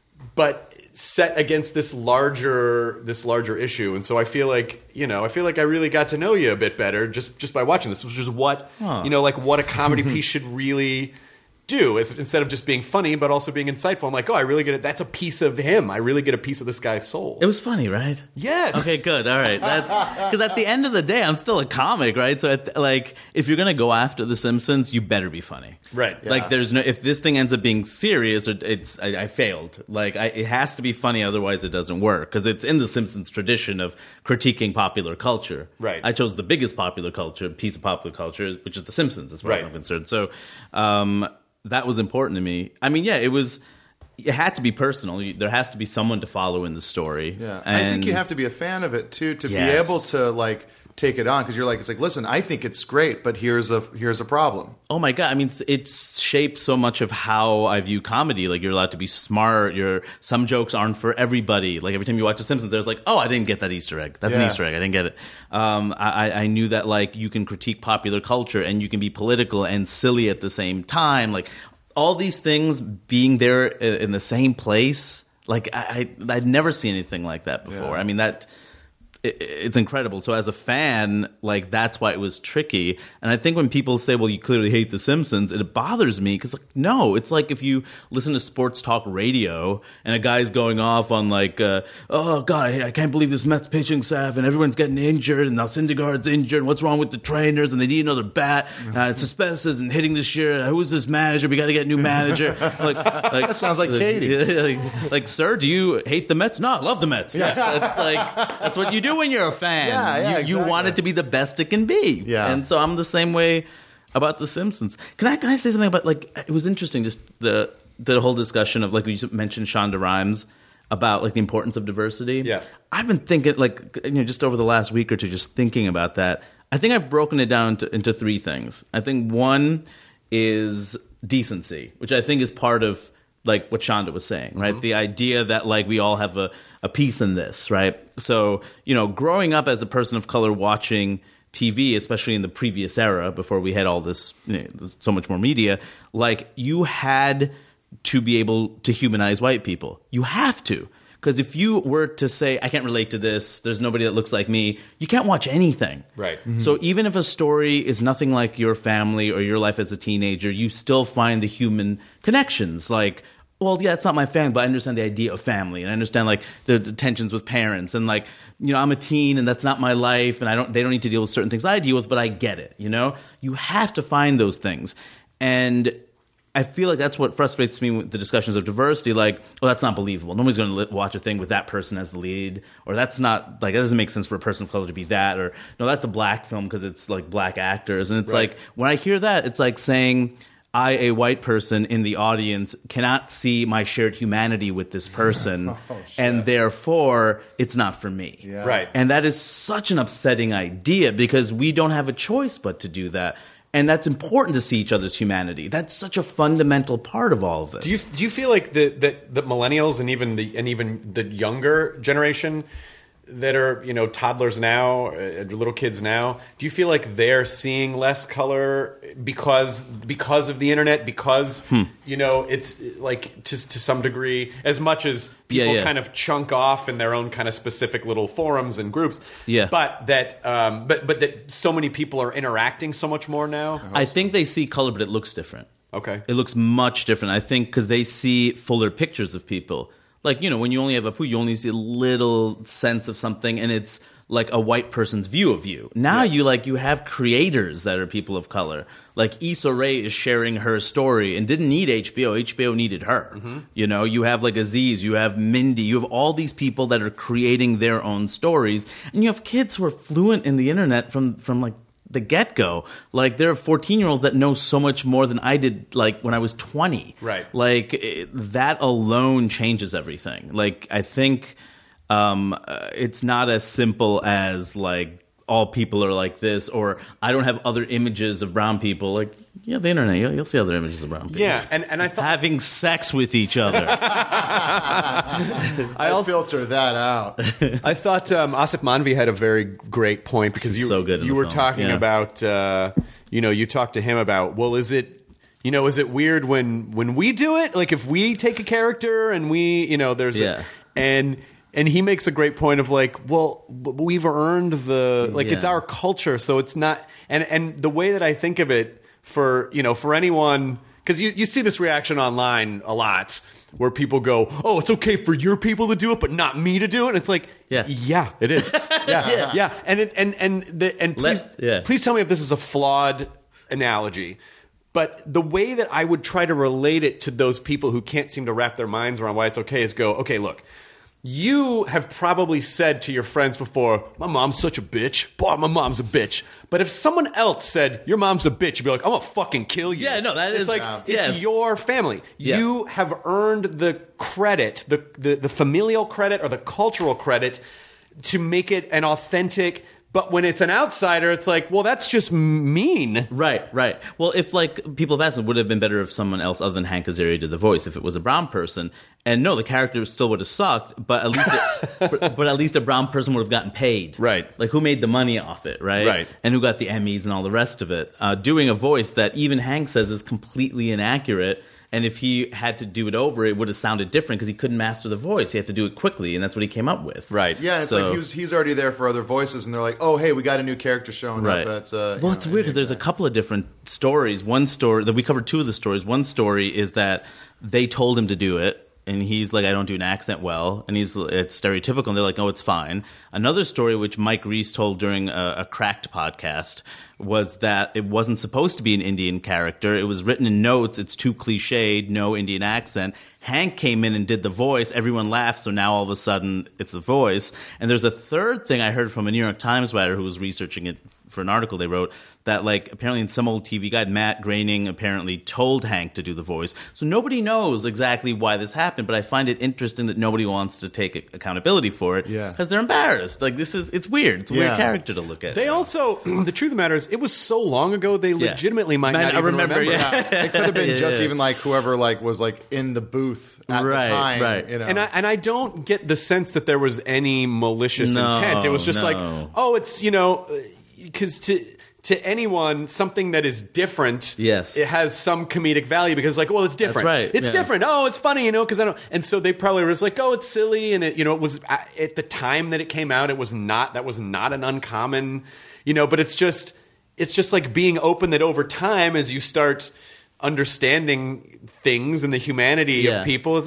but set against this larger this larger issue. And so I feel like you know I feel like I really got to know you a bit better just just by watching this, which is what Huh. you know like what a comedy piece should really do, is instead of just being funny but also being insightful. I'm like, oh, I really get it. That's a piece of him. I really get a piece of this guy's soul. It was funny, right? Yes. Okay, good. All right. That's because at the end of the day, I'm still a comic, right? So, at, like, if you're gonna go after The Simpsons, you better be funny, Right. Like, Yeah. there's no. If this thing ends up being serious, or it's I, I failed. Like, I, it has to be funny, otherwise it doesn't work. Because it's in The Simpsons tradition of critiquing popular culture. Right. I chose the biggest popular culture piece of popular culture, which is The Simpsons, as far as Right. I'm concerned. So, um, that was important to me. I mean, yeah, it was. It had to be personal. You- There has to be someone to follow in the story. Yeah, I think And- you have to be a fan of it too to Yes. be able to like take it on, because you're like it's like listen, I think it's great, but here's a here's a problem. Oh my god! I mean, it's, it's shaped so much of how I view comedy. Like, you're allowed to be smart. You're some jokes aren't for everybody. Like, every time you watch The Simpsons, there's like, oh, I didn't get that Easter egg. That's an Yeah. Easter egg. I didn't get it. Um, I, I knew that like you can critique popular culture and you can be political and silly at the same time. Like, all these things being there i- in the same place. Like, I, I I'd never seen anything like that before. Yeah. I mean that. it- it's incredible. So as a fan, like, that's why it was tricky. And I think when people say, well, you clearly hate The Simpsons, it bothers me because, like, no, it's like if you listen to sports talk radio and a guy's going off on, like, uh, oh, God, I can't believe this Mets pitching staff and everyone's getting injured and now Syndergaard's injured. And what's wrong with the trainers? And they need another bat. Uh, Cespedes isn't hitting this year. Who's this manager? We got to get a new manager. Like, like That sounds like Katie. like, like, sir, do you hate the Mets? No, I love the Mets. Yeah. That's like that's what you do when you're a fan. Yeah, yeah, you, you want exactly. it to be the best it can be. Yeah. And so I'm the same way about The Simpsons. Can I can I say something about, like, it was interesting, just the the whole discussion of, like, you mentioned Shonda Rhimes about, like, the importance of diversity. Yeah. I've been thinking, like, you know, just over the last week or two, just thinking about that. I think I've broken it down to, into three things. I think one is decency, which I think is part of, like, what Shonda was saying, right? Mm-hmm. The idea that, like, we all have a, a piece in this, right? So, you know, growing up as a person of color watching T V, especially in the previous era, before we had all this, you know, so much more media, like, you had to be able to humanize white people. You have to. Because if you were to say, I can't relate to this, there's nobody that looks like me, you can't watch anything. Right. So even if a story is nothing like your family or your life as a teenager, you still find the human connections. Like, well, yeah, it's not my family, but I understand the idea of family, and I understand, like, the, the tensions with parents, and, like, you know, I'm a teen and that's not my life, and I don't they don't need to deal with certain things I deal with, but I get it, you know? You have to find those things. And I feel like that's what frustrates me with the discussions of diversity. Like, oh, that's not believable. Nobody's going to li- watch a thing with that person as the lead, or that's not like that doesn't make sense for a person of color to be that, or no, that's a black film because it's like black actors. And it's Right. like when I hear that, it's like saying I, a white person in the audience, cannot see my shared humanity with this person, Oh, shit. and therefore it's not for me. Yeah. Right. And that is such an upsetting idea because we don't have a choice but to do that. And that's important to see each other's humanity. That's such a fundamental part of all of this. Do you do you feel like the that the millennials and even the and even the younger generation that are, you know, toddlers now, uh, little kids now, do you feel like they're seeing less color because because of the internet, because Hmm. you know, it's like to to some degree, as much as people Yeah, yeah. kind of chunk off in their own kind of specific little forums and groups, Yeah. but that um but but that so many people are interacting so much more now? I think they see color, but it looks different. Okay. It looks much different. I think because they see fuller pictures of people. Like, you know, when you only have a poo, you only see a little sense of something, and it's like a white person's view of you. Now you like you have creators that are people of color. Like Issa Rae is sharing her story and didn't need H B O. H B O needed her. You know, you have like Aziz, you have Mindy, you have all these people that are creating their own stories, and you have kids who are fluent in the internet from from like the get-go. Like there are fourteen-year-olds that know so much more than I did like when I was twenty. Right. Like it, that alone changes everything. Like I think um, uh, it's not as simple as like all people are like this, or I don't have other images of brown people. Like yeah, the internet, you'll, you'll see other images of brown people. Yeah, and, and I thought Having sex with each other. I I also filter that out. I thought um, Asif Manvi had a very great point because He's you so good in you the were film. talking Yeah. about uh, you know you talked to him about, well, is it you know is it weird when when we do it, like if we take a character and we you know there's Yeah. a, and and he makes a great point of like, well, but we've earned the like it's Yeah. our culture, so it's not and and the way that I think of it for you know for anyone, because you, you see this reaction online a lot where people go, oh, it's okay for your people to do it, but not me to do it. And it's like, Yeah. yeah, it is. Yeah, yeah. And it, and and the, and please, Let- yeah. please tell me if this is a flawed analogy. But the way that I would try to relate it to those people who can't seem to wrap their minds around why it's okay is go, okay, look. You have probably said to your friends before, my mom's such a bitch. Boy, my mom's a bitch. But if someone else said, your mom's a bitch, you'd be like, I'm going to fucking kill you. Yeah, no, that it's is- like, Yeah. it's Yes. your family. Yeah. You have earned the credit, the, the, the familial credit or the cultural credit to make it an authentic. But when it's an outsider, it's like, well, that's just mean. Right, right. Well, if like people have asked, it would have been better if someone else other than Hank Azaria did the voice. If it was a brown person, and no, the character still would have sucked. But at least, it, but, but at least a brown person would have gotten paid. Right. Like who made the money off it, right? Right. And who got the Emmys and all the rest of it. Uh, doing a voice that even Hank says is completely inaccurate. And if he had to do it over, it would have sounded different because he couldn't master the voice. He had to do it quickly, and that's what he came up with. Right. Yeah, and it's So- like he was, he's already there for other voices, and they're like, "Oh, hey, we got a new character showing Right. up." That's uh, well, you it's know, weird because there's a couple of different stories. One story that we covered two of the stories. One story is that they told him to do it, and he's like, "I don't do an accent well," and he's it's stereotypical. And they're like, "No, it's fine." Another story, which Mike Reese told during a, a Cracked podcast, was that it wasn't supposed to be an Indian character. It was written in notes. It's too cliched, no Indian accent. Hank came in and did the voice. Everyone laughed, so now all of a sudden it's the voice. And there's a third thing I heard from a New York Times writer who was researching it for an article they wrote, that like apparently in some old T V guide, Matt Groening apparently told Hank to do the voice. So nobody knows exactly why this happened, but I find it interesting that nobody wants to take accountability for it Yeah. because they're embarrassed. Like this is, it's weird. It's a Yeah. weird character to look at. They also, the truth of the matter is, it was so long ago, they Yeah. legitimately might Man, not I even remember, remember. yeah. It could have been Yeah, just yeah. even like whoever like was like in the booth at Right, the time, right. You know, And I, and I don't get the sense that there was any malicious No, intent. It was just no. like, oh, it's, you know, because to to anyone, something that is different, Yes. it has some comedic value because, like, well, it's different. right, It's yeah. different. Oh, it's funny, you know, because I don't. And so they probably was like, oh, it's silly, and it, you know, it was at the time that it came out, it was not. That was not an uncommon, you know. But it's just, it's just like being open that over time, as you start understanding things and the humanity Yeah. of people, is like,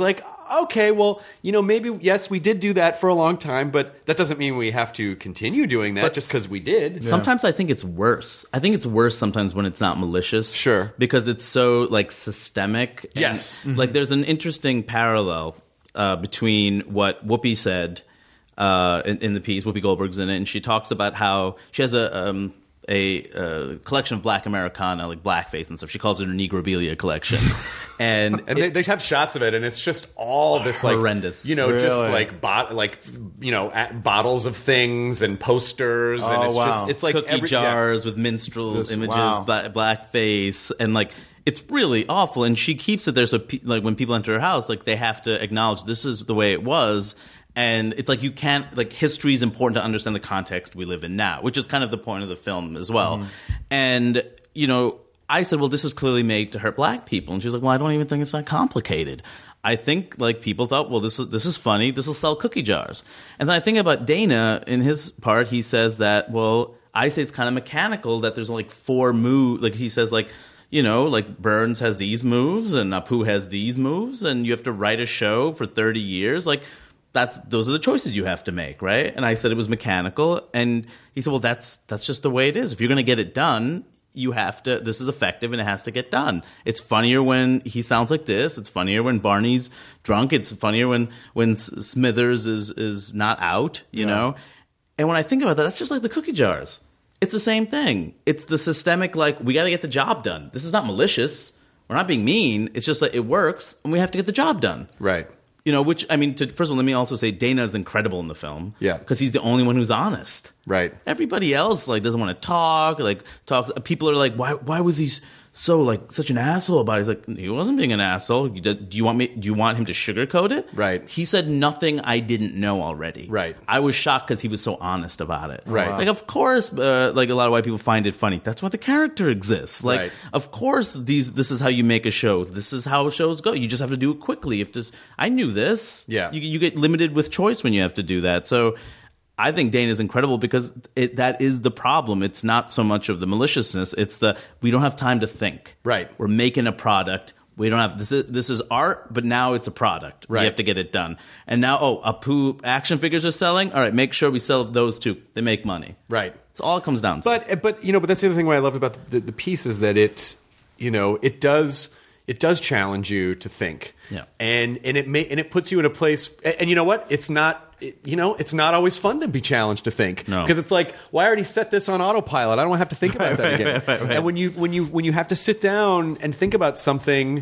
okay, well, you know, maybe, yes, we did do that for a long time, but that doesn't mean we have to continue doing that But just because we did. Sometimes I think it's worse. I think it's worse sometimes when it's not malicious. Sure. Because it's so, like, systemic. And, Yes. Like, there's an interesting parallel uh, between what Whoopi said uh, in, in the piece. Whoopi Goldberg's in it, and she talks about how she has a... Um, A, uh collection of Black Americana, like blackface and stuff. She calls it her Negrobilia collection, and And it- they, they have shots of it, and it's just all this like Horrendous. you know, just Really? like bot, like you know, at bottles of things and posters, and Oh, it's wow. just it's like cookie every, yeah. jars with minstrel This- images, wow. bla- blackface, and like it's really awful. And she keeps it there so pe- like when people enter her house, like they have to acknowledge this is the way it was. And it's like you can't, like, history is important to understand the context we live in now, which is kind of the point of the film as well. And, you know, I said, well, this is clearly made to hurt black people. And she was like, well, I don't even think it's that complicated. I think, like, people thought, well, this is, this is funny. This will sell cookie jars. And then I think about Dana. In his part, he says that, well, I say it's kind of mechanical that there's, like, four moves. Like, he says, like, you know, like Burns has these moves and Apu has these moves. And you have to write a show for thirty years. Like, That's those are the choices you have to make, right? And I said it was mechanical, and he said, "Well, that's that's just the way it is. If you're going to get it done, you have to. This is effective, and it has to get done. It's funnier when he sounds like this. It's funnier when Barney's drunk. It's funnier when when Smithers is is not out. You Yeah. know. And when I think about that, that's just like the cookie jars. It's the same thing. It's the systemic. Like we got to get the job done. This is not malicious. We're not being mean. It's just that it works, and we have to get the job done. Right. You know, which, I mean, to, first of all, let me also say Dana is incredible in the film. Yeah. Because he's the only one who's honest. Right. Everybody else, like, doesn't want to talk, like, talks. People are like, why Why was he so, like, such an asshole about it? He's like, he wasn't being an asshole. You, do you want me? Do you want him to sugarcoat it? Right. He said nothing I didn't know already. Right. I was shocked because he was so honest about it. Right. Like, of course, uh, like, a lot of white people find it funny. That's why the character exists. Like, Right. of course, these. This is how you make a show. This is how shows go. You just have to do it quickly. If this, I knew this. Yeah. You, you get limited with choice when you have to do that. So I think Dana's incredible because it, that is the problem. It's not so much of the maliciousness. It's the we don't have time to think. Right. We're making a product. We don't have this. Is this is art, but now it's a product. Right. We have to get it done. And now, oh, Apu action figures are selling. All right, make sure we sell those too. They make money. Right. It's all it comes down to. But but you know, but that's the other thing why I loved about the, the piece is that it, you know, it does it does challenge you to think. Yeah. And and it may and it puts you in a place. And, and you know what? It's not. It, you know, it's not always fun to be challenged to think. No. Because it's like, well, I already set this on autopilot. I don't have to think about that again. right, right, right. And when you when you when you have to sit down and think about something.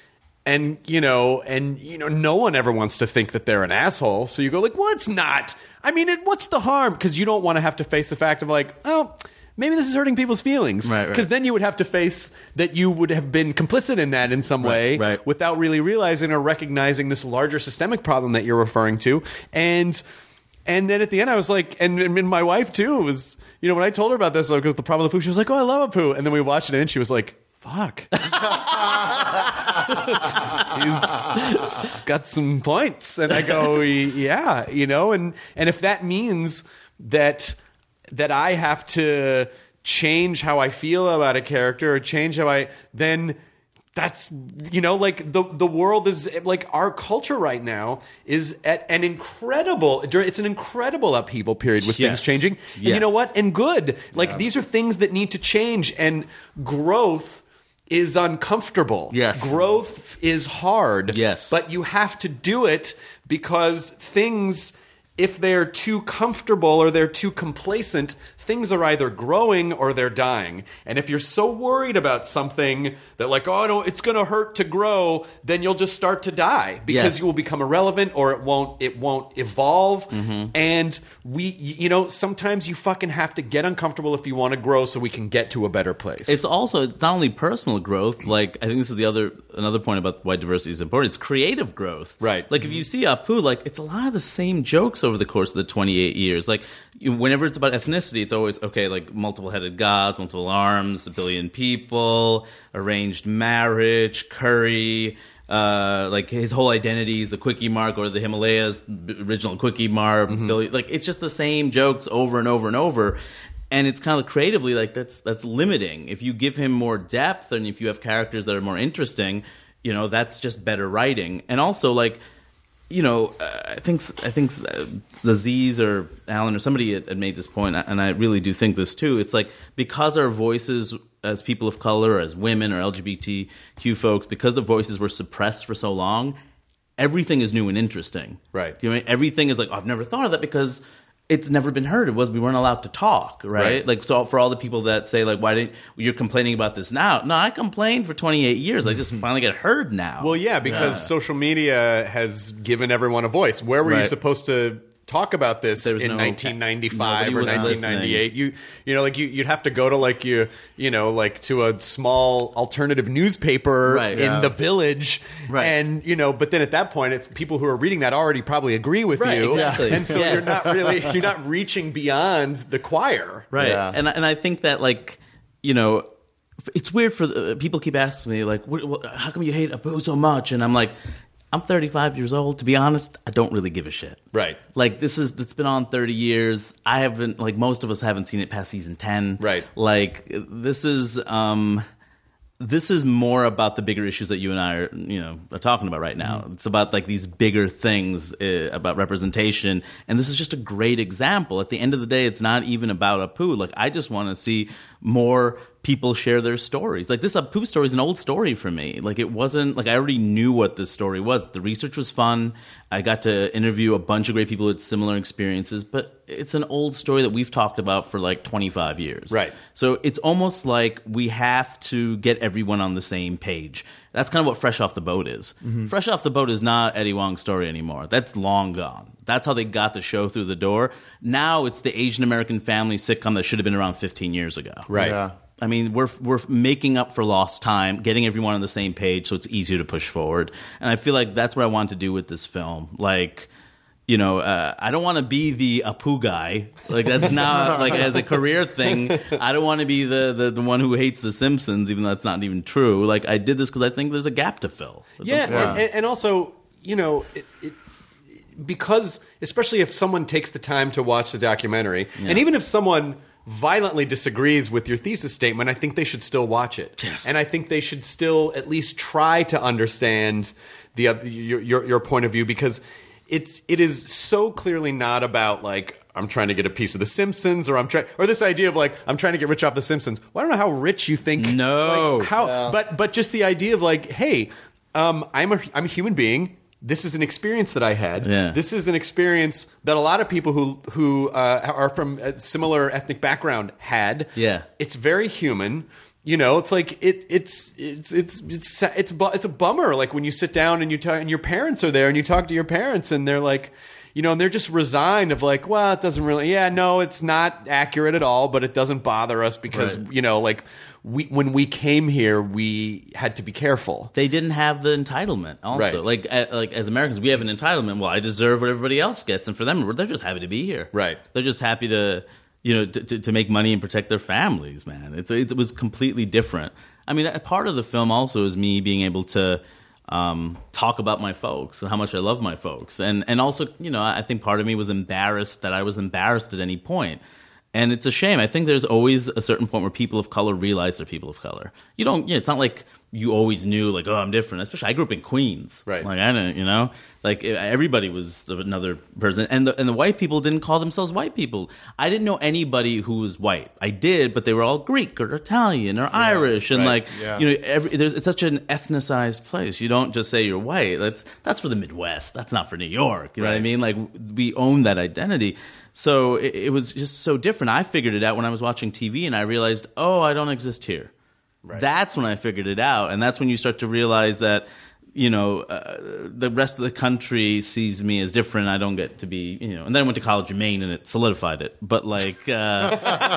And you know, and you know, no one ever wants to think that they're an asshole. So you go like, "Well, it's not. I mean, it, what's the harm?" Because you don't want to have to face the fact of like, "Oh, maybe this is hurting people's feelings." Right, right. Because then you would have to face that you would have been complicit in that in some way, right. without really realizing or recognizing this larger systemic problem that you're referring to. And and then at the end, I was like, and, and my wife too was, you know, when I told her about this, because the problem with Apu, she was like, "Oh, I love Apu," and then we watched it, and she was like, "Fuck." He's got some points. And I go, yeah, you know, and, and if that means that that I have to change how I feel about a character or change how I then that's, you know, like the the world is like our culture right now is at an incredible, it's an incredible upheaval period with Yes. things changing. And Yes. you know what? And good. Like these are things that need to change, and growth is uncomfortable. Yes. Growth is hard. Yes. But you have to do it because things, if they're too comfortable or they're too complacent, things are either growing or they're dying. And if you're so worried about something that like, oh, no, it's going to hurt to grow, then you'll just start to die because Yes. you will become irrelevant or it won't it won't evolve. Mm-hmm. And we, you know, sometimes you fucking have to get uncomfortable if you want to grow so we can get to a better place. It's also it's not only personal growth. Like I think this is the other another point about why diversity is important. It's creative growth, Right. Like if you see Apu, like it's a lot of the same jokes over the course of the twenty-eight years. Like you, whenever it's about ethnicity, it's always okay. Like multiple-headed gods, multiple arms, a billion people, arranged marriage, curry. Uh, like his whole identity is the Quickie Mart or the Himalayas, original Quickie Mart. Mm-hmm. Billy, like it's just the same jokes over and over and over. And it's kind of creatively like that's that's limiting. If you give him more depth and if you have characters that are more interesting, you know, that's just better writing. And also like you know, uh, I think I think uh, the Z's or Alan or somebody had, had made this point, and I really do think this too. It's like because our voices as people of color, as women or L G B T Q folks, because the voices were suppressed for so long, everything is new and interesting. Right. You know, everything is like, oh, I've never thought of that because it's never been heard. It was we weren't allowed to talk, right? Right. Like, so for all the people that say, like, why didn't you're complaining about this now? No, I complained for twenty-eight years. I just finally get heard now. Well, yeah, because Yeah. social media has given everyone a voice. Where were you Right. supposed to talk about this There was in no- nineteen ninety-five nobody or was nineteen ninety-eight? You you know, like you you'd have to go to like you you know like to a small alternative newspaper Right. in Yeah. the village, Right. and you know, but then at that point, it's people who are reading that already probably agree with Right, you, exactly. and so Yes. you're not really you're not reaching beyond the choir, Right. Yeah. And and I think that, like, you know, it's weird for the, people keep asking me, like, what, what, how come you hate Apu so much? And I'm like, I'm thirty-five years old. To be honest, I don't really give a shit. Right. Like, this is, it's been on thirty years. I haven't, like, most of us haven't seen it past season ten. Right. Like, this is, um, this is more about the bigger issues that you and I are, you know, are talking about right now. It's about like these bigger things uh, about representation, and this is just a great example. At the end of the day, it's not even about Apu. Like, I just want to see more people share their stories. Like, this Apu story is an old story for me. Like, it wasn't like I already knew what this story was. The research was fun. I got to interview a bunch of great people with similar experiences, but it's an old story that we've talked about for like twenty-five years. Right. So it's almost like we have to get everyone on the same page. That's kind of what Fresh Off the Boat is. Fresh Off the Boat is not Eddie Wong's story anymore. That's long gone. That's how they got the show through the door. Now it's the Asian American family sitcom that should have been around fifteen years ago. Right. Yeah. I mean, we're we're making up for lost time, getting everyone on the same page, so it's easier to push forward. And I feel like that's what I want to do with this film. Like, you know, uh, I don't want to be the Apu guy. Like, that's not like as a career thing. I don't want to be the, the the one who hates The Simpsons, even though that's not even true. Like, I did this because I think there's a gap to fill. Yeah, Yeah. And, and also, you know, it, it, because especially if someone takes the time to watch the documentary, and even if someone violently disagrees with your thesis statement, I think they should still watch it. Yes. And I think they should still at least try to understand the oth- your, your your point of view, because it's it is so clearly not about like I'm trying to get a piece of The Simpsons, or I'm trying, or this idea of like I'm trying to get rich off The Simpsons. Well, I don't know how rich you think. No. like, how, but but just the idea of like, hey, um, I'm a I'm a human being. This is an experience that I had. Yeah. This is an experience that a lot of people who who uh, are from a similar ethnic background had. Yeah. It's very human. You know, it's like it. It's it's it's it's it's bu- it's a bummer. Like when you sit down and you talk, and your parents are there, and you talk to your parents, and they're like, you know, and they're just resigned of like, well, it doesn't really. Yeah, no, it's not accurate at all, but it doesn't bother us because Right. you know, like we when we came here, we had to be careful. They didn't have the entitlement. Also, Right. like uh, like as Americans, we have an entitlement. Well, I deserve what everybody else gets, and for them, they're just happy to be here. Right. They're just happy to, you know, to, to, to make money and protect their families. Man, it's, it was completely different. I mean, that, part of the film also is me being able to um, talk about my folks and how much I love my folks, and and also, you know, I think part of me was embarrassed that I was embarrassed at any point. And it's a shame. I think there's always a certain point where people of color realize they're people of color. You don't, you know, it's not like you always knew, like, oh, I'm different. Especially, I grew up in Queens. Right. Like, I didn't, you know, like everybody was another person. And the, and the white people didn't call themselves white people. I didn't know anybody who was white. I did, but they were all Greek or Italian or Irish. And, right. like, Yeah. you know, every, there's, it's such an ethnicized place. You don't just say you're white. That's, that's for the Midwest. That's not for New York. You know what I Right. mean? Like, we own that identity. So it, it was just so different. I figured it out when I was watching T V, and I realized, oh, I don't exist here. Right. That's when I figured it out, and that's when you start to realize that, you know, uh, the rest of the country sees me as different. I don't get to be, you know. And then I went to college in Maine, and it solidified it. But like, uh,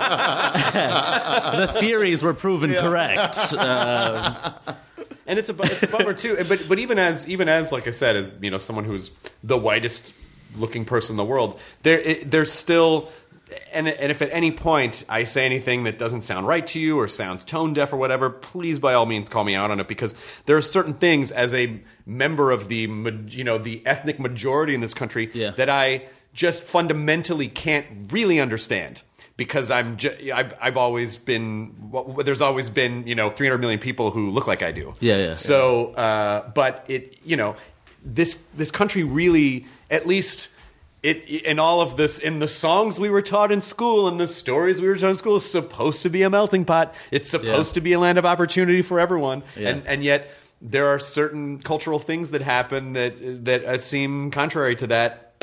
the theories were proven correct. Uh, And it's a bu- it's a bummer too. But but even as even as like I said, as you know, someone who's the whitest looking person in the world, there it, there's still. And, and if at any point I say anything that doesn't sound right to you or sounds tone deaf or whatever, please by all means call me out on it, because there are certain things as a member of the ma- you know the ethnic majority in this country Yeah. that I just fundamentally can't really understand. Because I'm, ju- I've, I've always been. Well, there's always been, you know, three hundred million people who look like I do. Yeah, yeah. So, uh, but it, you know, this this country really, at least it in all of this, in the songs we were taught in school and the stories we were taught in school, is supposed to be a melting pot. It's supposed Yeah. to be a land of opportunity for everyone, Yeah. and and yet there are certain cultural things that happen that that uh, seem contrary to that.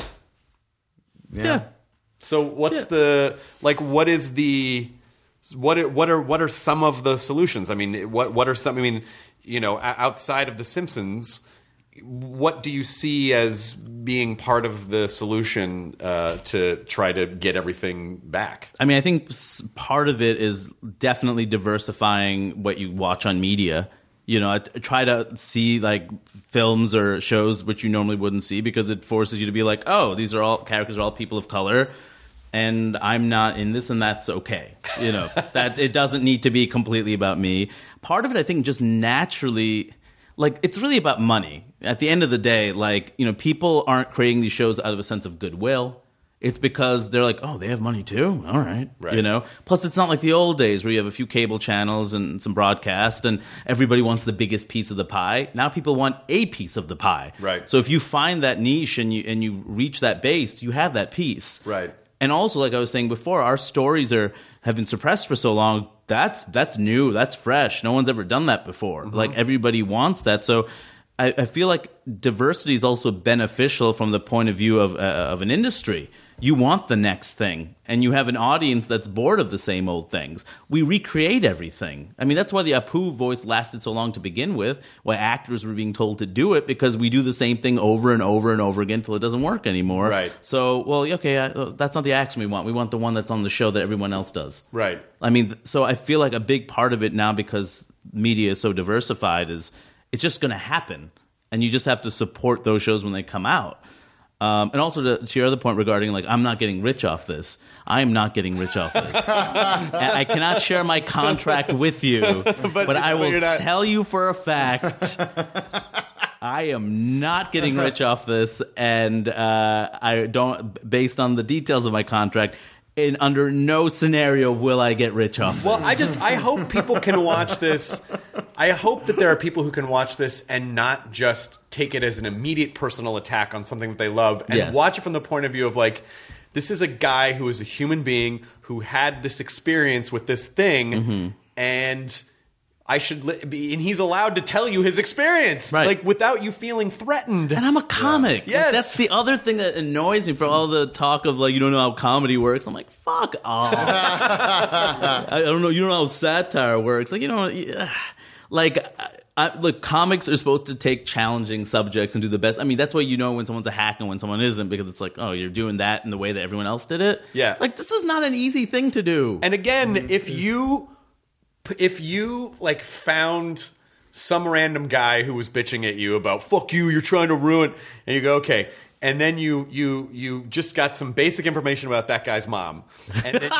Yeah. So what's Yeah. the like? What is the what? Are, what are what are some of the solutions? I mean, what what are some? I mean, you know, o- outside of The Simpsons, what do you see as being part of the solution uh, to try to get everything back? I mean, I think s- part of it is definitely diversifying what you watch on media. You know, I t- try to see like films or shows which you normally wouldn't see, because it forces you to be like, oh, these are all characters are all people of color, and I'm not in this, and that's okay. You know, that it doesn't need to be completely about me. Part of it, I think, just naturally, like, it's really about money. At the end of the day, like, you know, people aren't creating these shows out of a sense of goodwill. It's because they're like, oh, they have money too? All right. Right. You know? Plus, it's not like the old days where you have a few cable channels and some broadcast and everybody wants the biggest piece of the pie. Now people want a piece of the pie. Right. So if you find that niche and you and you reach that base, you have that piece. Right. And also, like I was saying before, our stories are have been suppressed for so long. That's that's new. That's fresh. No one's ever done that before. Mm-hmm. Like, everybody wants that. So I, I feel like diversity is also beneficial from the point of view of uh, of an industry. You want the next thing, and you have an audience that's bored of the same old things. We recreate everything. I mean, that's why the Apu voice lasted so long to begin with, why actors were being told to do it, because we do the same thing over and over and over again until it doesn't work anymore. Right. So, well, okay, I, that's not the accent we want. We want the one that's on the show that everyone else does. Right. I mean, th- so I feel like a big part of it now, because media is so diversified, is it's just going to happen. And you just have to support those shows when they come out. Um, and also to, to your other point regarding, like, I'm not getting rich off this. I am not getting rich off this. And I cannot share my contract with you, but, I will you're not- tell you for a fact, I am not getting rich off this. And uh, I don't, based on the details of my contract, in under no scenario will I get rich off this. Well, I just I hope people can watch this. I hope that there are people who can watch this and not just take it as an immediate personal attack on something that they love, and Yes. watch it from the point of view of, like, this is a guy who is a human being who had this experience with this thing, Mm-hmm. and I should li- be, and he's allowed to tell you his experience, Right. like, without you feeling threatened. And I'm a comic. Like, Yes. that's the other thing that annoys me, for all the talk of, like, you don't know how comedy works. I'm like, fuck off. I, I don't know. You don't know how satire works. Like, you know, yeah. like, I, I, look, comics are supposed to take challenging subjects and do the best. I mean, that's why you know when someone's a hack and when someone isn't, because it's like, oh, you're doing that in the way that everyone else did it. Yeah. Like, this is not an easy thing to do. And again, if you if you like found some random guy who was bitching at you about fuck you, you're trying to ruin, and you go, okay, and then you you you just got some basic information about that guy's mom, and then,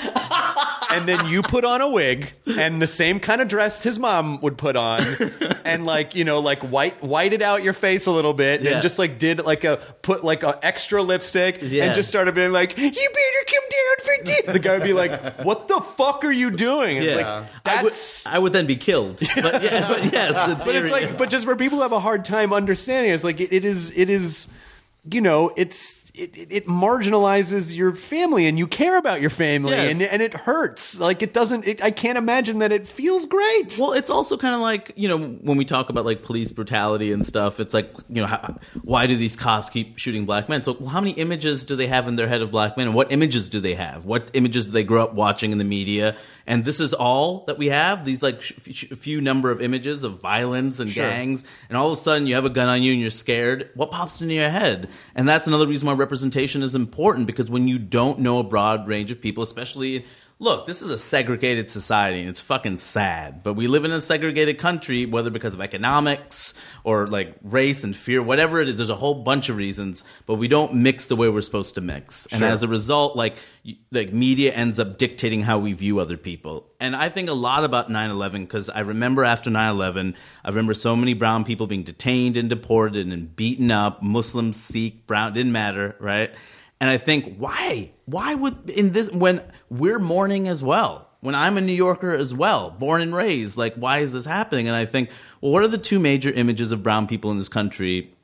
and then you put on a wig and the same kind of dress his mom would put on, and, like, you know, like white whited out your face a little bit, Yeah. and just like did like a put like a extra lipstick, Yeah. and just started being like, you better come down for dinner. The guy would be like, what the fuck are you doing? It's Yeah. like, I would, that's I would then be killed. But, yeah, but yes. in but it's theory, like, but just for people who have a hard time understanding, it's like it, it is, it is, you know, it's it, it it marginalizes your family, and you care about your family, Yes. and and it hurts. Like, it doesn't. It, I can't imagine that it feels great. Well, it's also kind of like, you know, when we talk about, like, police brutality and stuff, it's like, you know, how, why do these cops keep shooting black men? So, well, how many images do they have in their head of black men? And what images do they have? What images do they grow up watching in the media? And this is all that we have? These, like, sh- sh- few number of images of violence and Sure. gangs. And all of a sudden, you have a gun on you and you're scared. What pops into your head? And that's another reason why representation is important, because when you don't know a broad range of people, especially, look, this is a segregated society and it's fucking sad, but we live in a segregated country, whether because of economics or, like, race and fear, whatever it is. There's a whole bunch of reasons, but we don't mix the way we're supposed to mix. And Sure. as a result, like, y- like media ends up dictating how we view other people. And I think a lot about nine eleven, because I remember after nine eleven, I remember so many brown people being detained and deported and beaten up, Muslim, Sikh, brown, didn't matter, right? And I think, why? Why would, in this, when we're mourning as well, when I'm a New Yorker as well, born and raised, like, why is this happening? And I think, well, what are the two major images of brown people in this country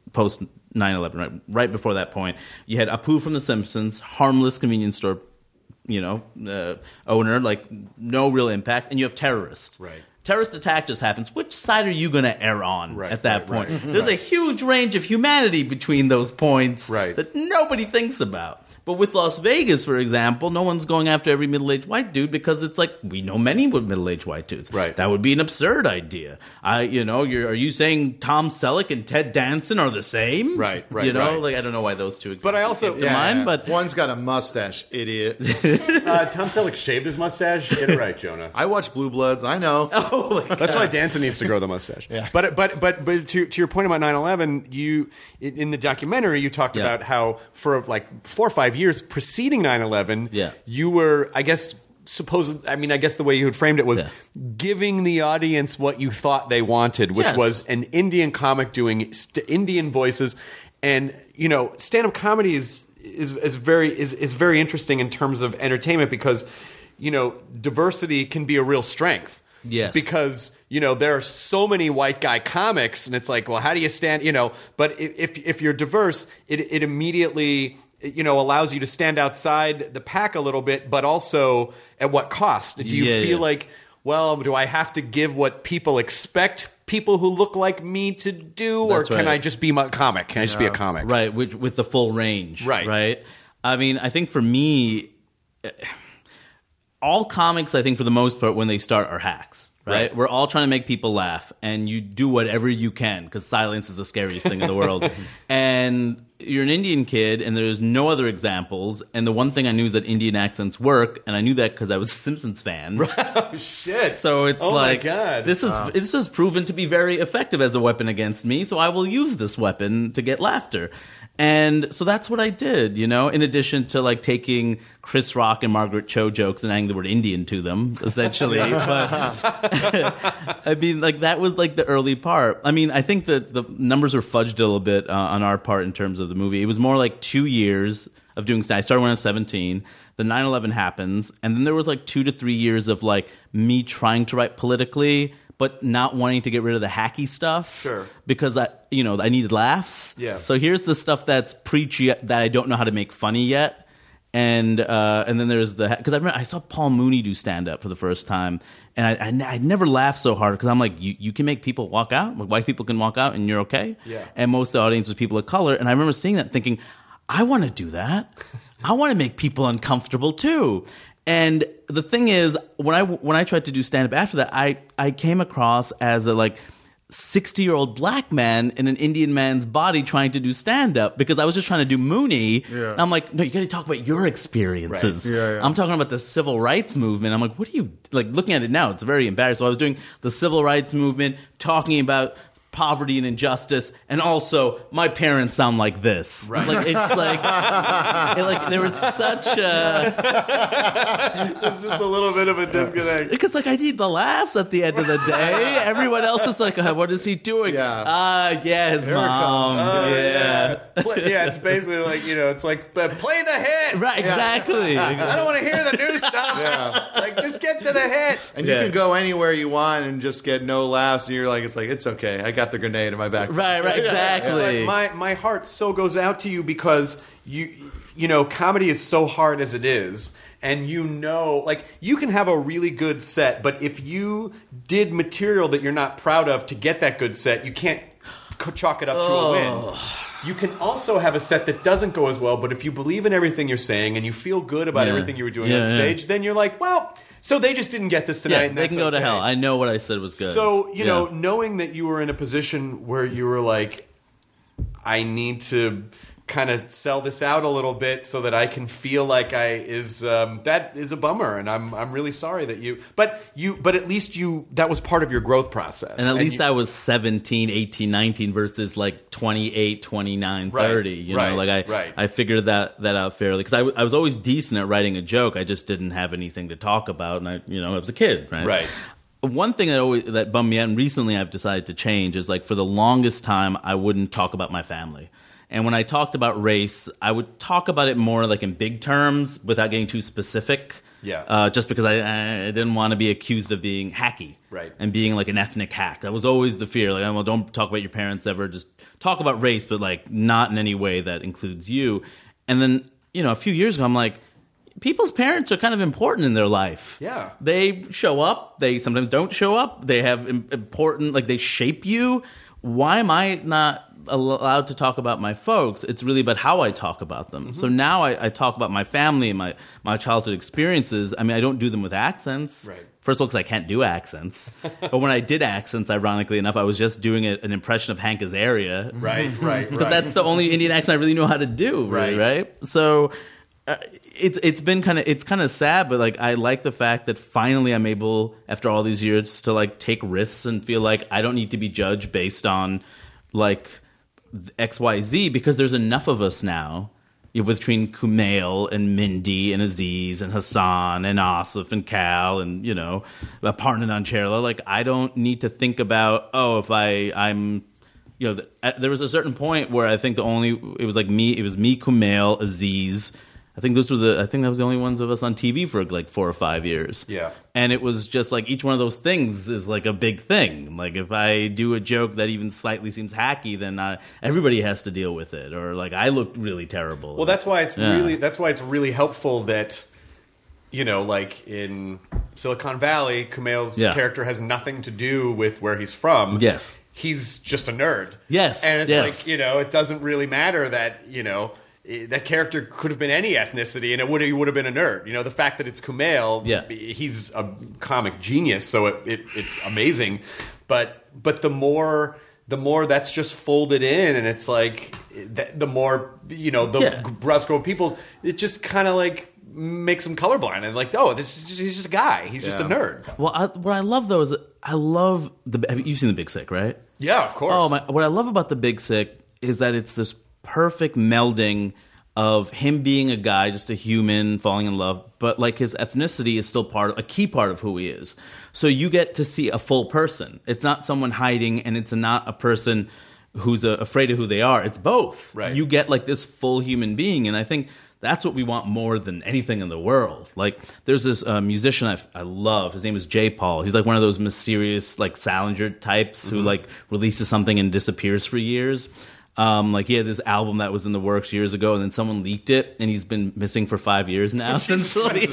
post nine eleven, right, right before that point. You had Apu from The Simpsons, harmless convenience store, you know, uh, owner, like no real impact, and you have terrorist. Right. Terrorist attack just happens. Which side are you going to err on Right, at that right, point? right. There's a huge range of humanity between those points Right. that nobody thinks about. But with Las Vegas, for example, no one's going after every middle-aged white dude because it's like, we know many with middle-aged white dudes. Right. That would be an absurd idea. I, you know, you're, are you saying Tom Selleck and Ted Danson are the same? Right, right, You know, right. like I don't know why those two exist. But I also- to mind, but one's got a mustache, idiot. Uh, Tom Selleck shaved his mustache. Get it right, Jonah. I watch Blue Bloods. I know. oh my God. That's why Danson needs to grow the mustache. Yeah. But but but but to to your point about nine eleven, you in in the documentary you talked Yeah. about how for like four or five years preceding nine eleven, Yeah. you were, I guess, supposed. I mean, I guess the way you had framed it was Yeah. giving the audience what you thought they wanted, which Yes. was an Indian comic doing st- Indian voices, and you know, stand-up comedy is is is very is is very interesting in terms of entertainment because you know diversity can be a real strength. Yes. Because, you know, there are so many white guy comics, and it's like, well, how do you stand, you know, but if if you're diverse, it, it immediately, you know, allows you to stand outside the pack a little bit, but also at what cost? Do you Yeah, feel yeah. like, well, do I have to give what people expect people who look like me to do, That's or can right. I just be my comic? Can I just be a comic? Right, with, with the full range. Right. Right. I mean, I think for me, eh, all comics, I think for the most part, when they start, are hacks. Right? Right. We're all trying to make people laugh, and you do whatever you can because silence is the scariest thing in the world. And you're an Indian kid, and there's no other examples. And the one thing I knew is that Indian accents work, and I knew that because I was a Simpsons fan. Oh, shit. So it's Oh, my like God. this is this is proven to be very effective as a weapon against me, so I will use this weapon to get laughter. And so that's what I did, you know, in addition to like taking Chris Rock and Margaret Cho jokes and adding the word Indian to them, essentially. But I mean, like that was like the early part. I mean, I think that the numbers were fudged a little bit uh, on our part in terms of the movie. It was more like two years of doing stand. I started when I was seventeen. The nine eleven happens, and then there was like two to three years of like me trying to write politically, but not wanting to get rid of the hacky stuff. Sure. Because I, you know, I needed laughs. Yeah. So here's the stuff that's preachy that I don't know how to make funny yet. And uh, and then there's the because I remember I saw Paul Mooney do stand up for the first time, and I I, n- I never laughed so hard because I'm like you you can make people walk out, like white people can walk out, and you're okay. Yeah. And most of the audience was people of color, and I remember seeing that, thinking, I want to do that. I want to make people uncomfortable too. And the thing is, when I when I tried to do stand up after that, I I came across as a like sixty-year-old black man in an Indian man's body trying to do stand-up because I was just trying to do Mooney. Yeah. And I'm like, no, you got to talk about your experiences. Right. Yeah, yeah. I'm talking about the civil rights movement. I'm like, what are you, like, looking at it now, it's very embarrassing. So I was doing the civil rights movement, talking about poverty and injustice, and also my parents sound like this. Right. Like it's like, it, like there was such a It's just a little bit of a disconnect. because like I need the laughs at the end of the day. Everyone else is like, uh, what is he doing? Yeah. Ah, yeah, his Here it mom. comes. Oh, yeah. Play- yeah, it's basically like, you know, it's like, but play the hit. Right, exactly. I don't want to hear the new stuff. Yeah. Like, just get to the hit. And Yeah. you can go anywhere you want and just get no laughs, and you're like, it's like, it's okay. I got the grenade in my back. Right, right, exactly. Like, my my heart so goes out to you because you you know comedy is so hard as it is, and you know, like you can have a really good set, but if you did material that you're not proud of to get that good set, you can't c- chalk it up to a win. You can also have a set that doesn't go as well, but if you believe in everything you're saying and you feel good about Yeah. everything you were doing Yeah, on yeah. stage, then you're like, well, so they just didn't get this tonight. Yeah, and they that's can go to okay. hell. I know what I said was good. So, you know, Yeah. knowing that you were in a position where you were like, I need to kind of sell this out a little bit so that I can feel like I is um, that is a bummer, and I'm I'm really sorry that you but you but at least you that was part of your growth process. and at least you, I was seventeen, eighteen, nineteen versus like twenty-eight, twenty-nine, Right, thirty. You right, know, like I, right. I figured that, that out fairly because I, w- I was always decent at writing a joke. I just didn't have anything to talk about, and I, you know, I was a kid, right? Right. One thing that always that bummed me out, and recently I've decided to change, is like for the longest time I wouldn't talk about my family. And when I talked about race, I would talk about it more like in big terms without getting too specific. Yeah. Uh, just because I, I didn't want to be accused of being hacky. Right. And being like an ethnic hack. That was always the fear. Like, well, don't talk about your parents ever. Just talk about race, but like not in any way that includes you. And then, you know, a few years ago, I'm like, people's parents are kind of important in their life. Yeah. They show up. They sometimes don't show up. They have im- important, like they shape you. Why am I not allowed to talk about my folks? It's really about how I talk about them. Mm-hmm. So now I, I talk about my family and my, my childhood experiences. I mean, I don't do them with accents. Right. First of all, because I can't do accents. But when I did accents, ironically enough, I was just doing a, an impression of Hank Azaria. Right, right, Because right. that's the only Indian accent I really know how to do, really, Right. right? So uh, it's it's been kind of it's kind of sad, but like I like the fact that finally I'm able, after all these years, to like take risks and feel like I don't need to be judged based on like X Y Z, because there's enough of us now. You know, between Kumail and Mindy and Aziz and Hassan and Asif and Cal and, you know, Parnanan Cherla, like I don't need to think about, oh, if I I'm you know, th- at, there was a certain point where I think the only it was like me it was me, Kumail, Aziz. I think those were the I think that was the only ones of us on T V for like four or five years. Yeah. And it was just like each one of those things is like a big thing. Like if I do a joke that even slightly seems hacky, then I, everybody has to deal with it. Or like I looked really terrible. Well, that's why it's Yeah. really that's why it's really helpful that, you know, like in Silicon Valley, Kumail's Yeah. character has nothing to do with where he's from. Yes. He's just a nerd. Yes, And it's yes. like, you know, it doesn't really matter that, you know, i- that character could have been any ethnicity and it would he would have been a nerd. You know, the fact that it's Kumail, Yeah. he's a comic genius, so it, it it's amazing. But but the more the more that's just folded in, and it's like the, the more, you know, the Yeah. Roscoe people, it just kind of like makes them colorblind and like, oh, this is just, he's just a guy, he's just a Yeah. nerd. Well, I, what I love though is I love the. Have you, you've seen The Big Sick, right? Yeah, of course. Oh my! What I love about The Big Sick is that it's this perfect melding of him being a guy, just a human falling in love, but like his ethnicity is still part, a key part of who he is. So you get to see a full person. It's not someone hiding, and it's not a person who's uh, afraid of who they are. It's both. Right. You get like this full human being, and I think that's what we want more than anything in the world. Like, there's this uh, musician I, I love. His name is J. Paul. He's like one of those mysterious, like Salinger types who like releases something and disappears for years. Um, like he had this album that was in the works years ago, and then someone leaked it, and he's been missing for five years now since.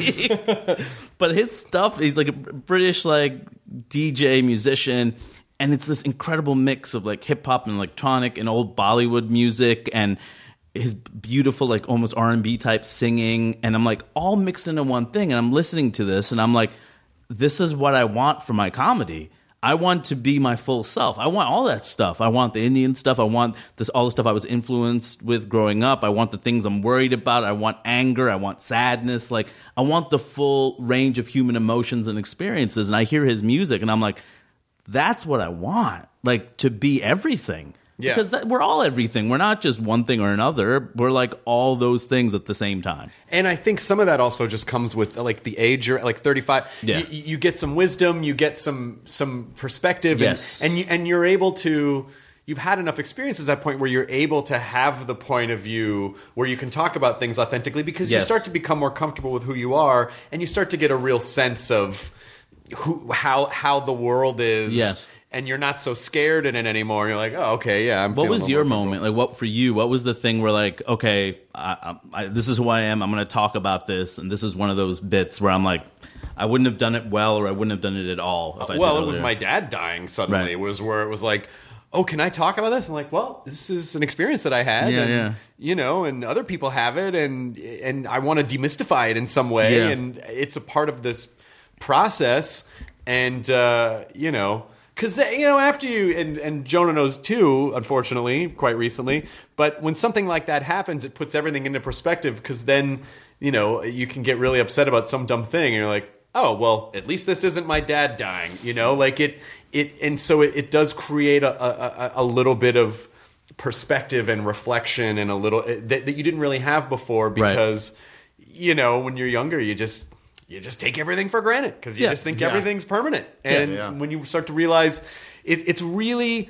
But his stuff, he's like a British like D J musician, and it's this incredible mix of like hip hop and electronic and old Bollywood music and his beautiful like almost R and B type singing, and I'm like all mixed into one thing, and I'm listening to this and I'm like, this is what I want for my comedy. I want to be my full self. I want all that stuff. I want the Indian stuff. I want this all the stuff I was influenced with growing up. I want the things I'm worried about. I want anger. I want sadness. Like I want the full range of human emotions and experiences. And I hear his music and I'm like, that's what I want. Like to be everything. Yeah. Because that, we're all everything. We're not just one thing or another. We're like all those things at the same time. And I think some of that also just comes with like the age you're like thirty-five. Yeah. You, you get some wisdom, you get some some perspective, Yes. and and, you, and you're able to. You've had enough experience at that point where you're able to have the point of view where you can talk about things authentically because you Yes. start to become more comfortable with who you are, and you start to get a real sense of who how how the world is. Yes. And you're not so scared in it anymore. You're like, oh, okay, yeah. I'm What feeling was a your little more moment? Like, what for you? What was the thing where, like, okay, I, I, I, this is who I am. I'm going to talk about this, and this is one of those bits where I'm like, I wouldn't have done it well, or I wouldn't have done it at all. If I well, did it was earlier. my dad dying suddenly. Right. It was where it was like, oh, can I talk about this? I'm like, well, this is an experience that I had. Yeah, and, yeah. You know, and other people have it, and and I want to demystify it in some way, Yeah. and it's a part of this process, and uh, you know. Because, you know, after you, and, and Jonah knows too, unfortunately, quite recently, but when something like that happens, it puts everything into perspective because then, you know, you can get really upset about some dumb thing and you're like, oh, well, at least this isn't my dad dying, you know? Like it, it and so it, it does create a, a, a little bit of perspective and reflection and a little, that, that you didn't really have before because, right. you know, when you're younger, you just... You just take everything for granted because you Yeah. just think Yeah. everything's permanent. And Yeah, yeah. when you start to realize it, it's really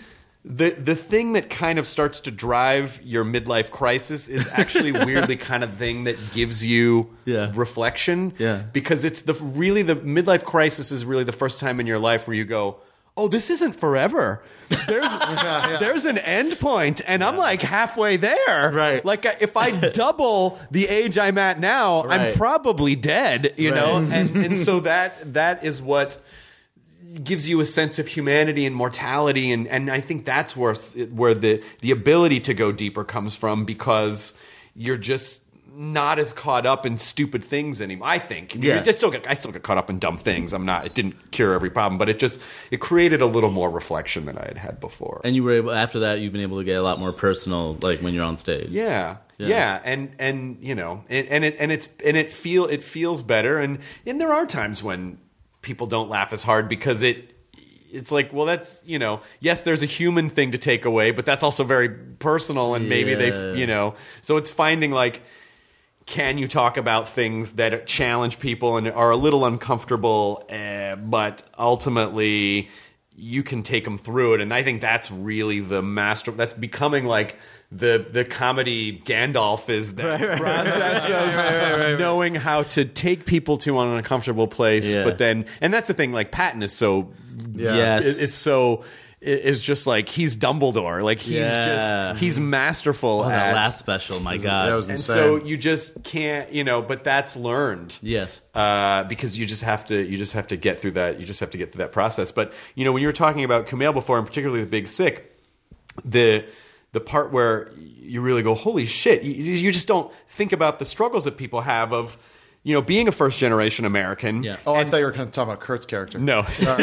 the the thing that kind of starts to drive your midlife crisis is actually weirdly kind of thing that gives you Yeah. reflection. Yeah. Because it's the really the midlife crisis is really the first time in your life where you go, oh, this isn't forever. There's there's an end point, and I'm like halfway there. Right. Like if I double the age I'm at now, Right. I'm probably dead. You Right. know, and and so that that is what gives you a sense of humanity and mortality, and, and I think that's where where the the ability to go deeper comes from, because you're just not as caught up in stupid things anymore. I think. Yeah. You just still get, I still get caught up in dumb things. I'm not. It didn't cure every problem, but it just it created a little more reflection than I had had before. And you were able, after that, you've been able to get a lot more personal, like when you're on stage. Yeah. Yeah. yeah, and and you know, and, and it and it's and it feel it feels better, and and there are times when people don't laugh as hard because it it's like, well, that's, you know, yes, there's a human thing to take away, but that's also very personal, and maybe Yeah. they, you know, so it's finding like, can you talk about things that challenge people and are a little uncomfortable, uh, but ultimately you can take them through it. And I think that's really the master. That's becoming like the the comedy Gandalf is that Right, right, process of knowing how to take people to an uncomfortable place. Yeah. But then, and that's the thing. Like Patton is so Yeah. Yes. is, is so. Is just like he's Dumbledore. Like he's Yeah. just he's masterful Oh, at that last special, my God. that was and insane. so you just can't, you know, but that's learned. Yes. Uh, because you just have to, you just have to get through that. You just have to get through that process. But you know, when you were talking about Kumail before, and particularly the Big Sick, the the part where you really go, holy shit! You, you just don't think about the struggles that people have of, you know, being a first generation American. Yeah. Oh, I thought you were going to talk about Kurt's character. No.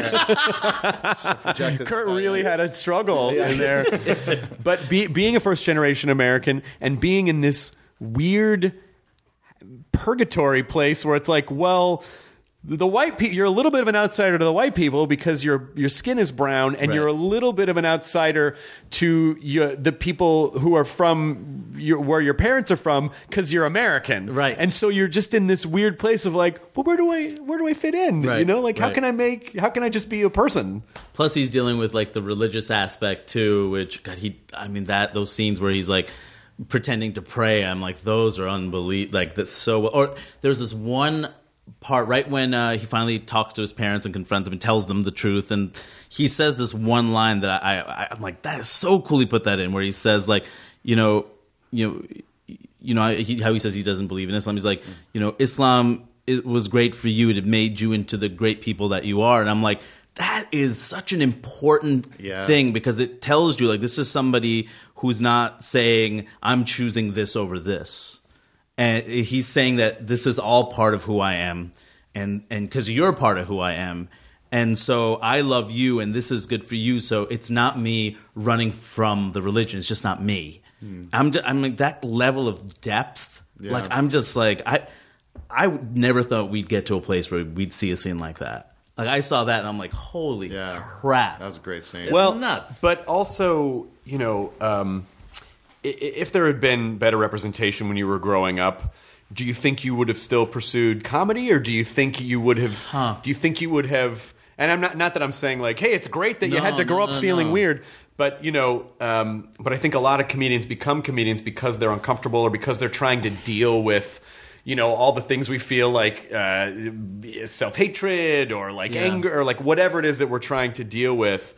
Projected- Kurt really had a struggle in there. But be, being a first generation American and being in this weird purgatory place where it's like, well, the white people, you're a little bit of an outsider to the white people because your your skin is brown, and Right. you're a little bit of an outsider to your, the people who are from your, where your parents are from because you're American, Right. And so you're just in this weird place of like, well, where do I where do I fit in? Right. You know, like how Right. can I make how can I just be a person? Plus, he's dealing with like the religious aspect too, which God, he. I mean, that those scenes where he's like pretending to pray. I'm like, those are unbelievable. Like that's so. Or there's this one part right when uh, he finally talks to his parents and confronts them and tells them the truth, and he says this one line that I, I I'm like, that is so cool. He put that in where he says like, you know, you know, you know he, how he says he doesn't believe in Islam. He's like, you know, Islam, it was great for you. It made you into the great people that you are. And I'm like, that is such an important Yeah. thing, because it tells you like this is somebody who's not saying I'm choosing this over this. And he's saying that this is all part of who I am, and and because you're part of who I am, and so I love you, and this is good for you. So it's not me running from the religion; it's just not me. I'm just, I'm like that level of depth. Yeah. Like I'm just like I I would never thought we'd get to a place where we'd see a scene like that. Like I saw that, and I'm like, holy Yeah. crap! That was a great scene. Well, nuts. But also, you know, um, i- if there had been better representation when you were growing up, do you think you would have still pursued comedy, or do you think you would have? Huh. Do you think you would have? And I'm not not that I'm saying like, hey, it's great that you No, had to grow no, up no, feeling no. weird. But you know, um, but I think a lot of comedians become comedians because they're uncomfortable, or because they're trying to deal with, you know, all the things we feel like uh, self hatred or like Yeah. anger or like whatever it is that we're trying to deal with.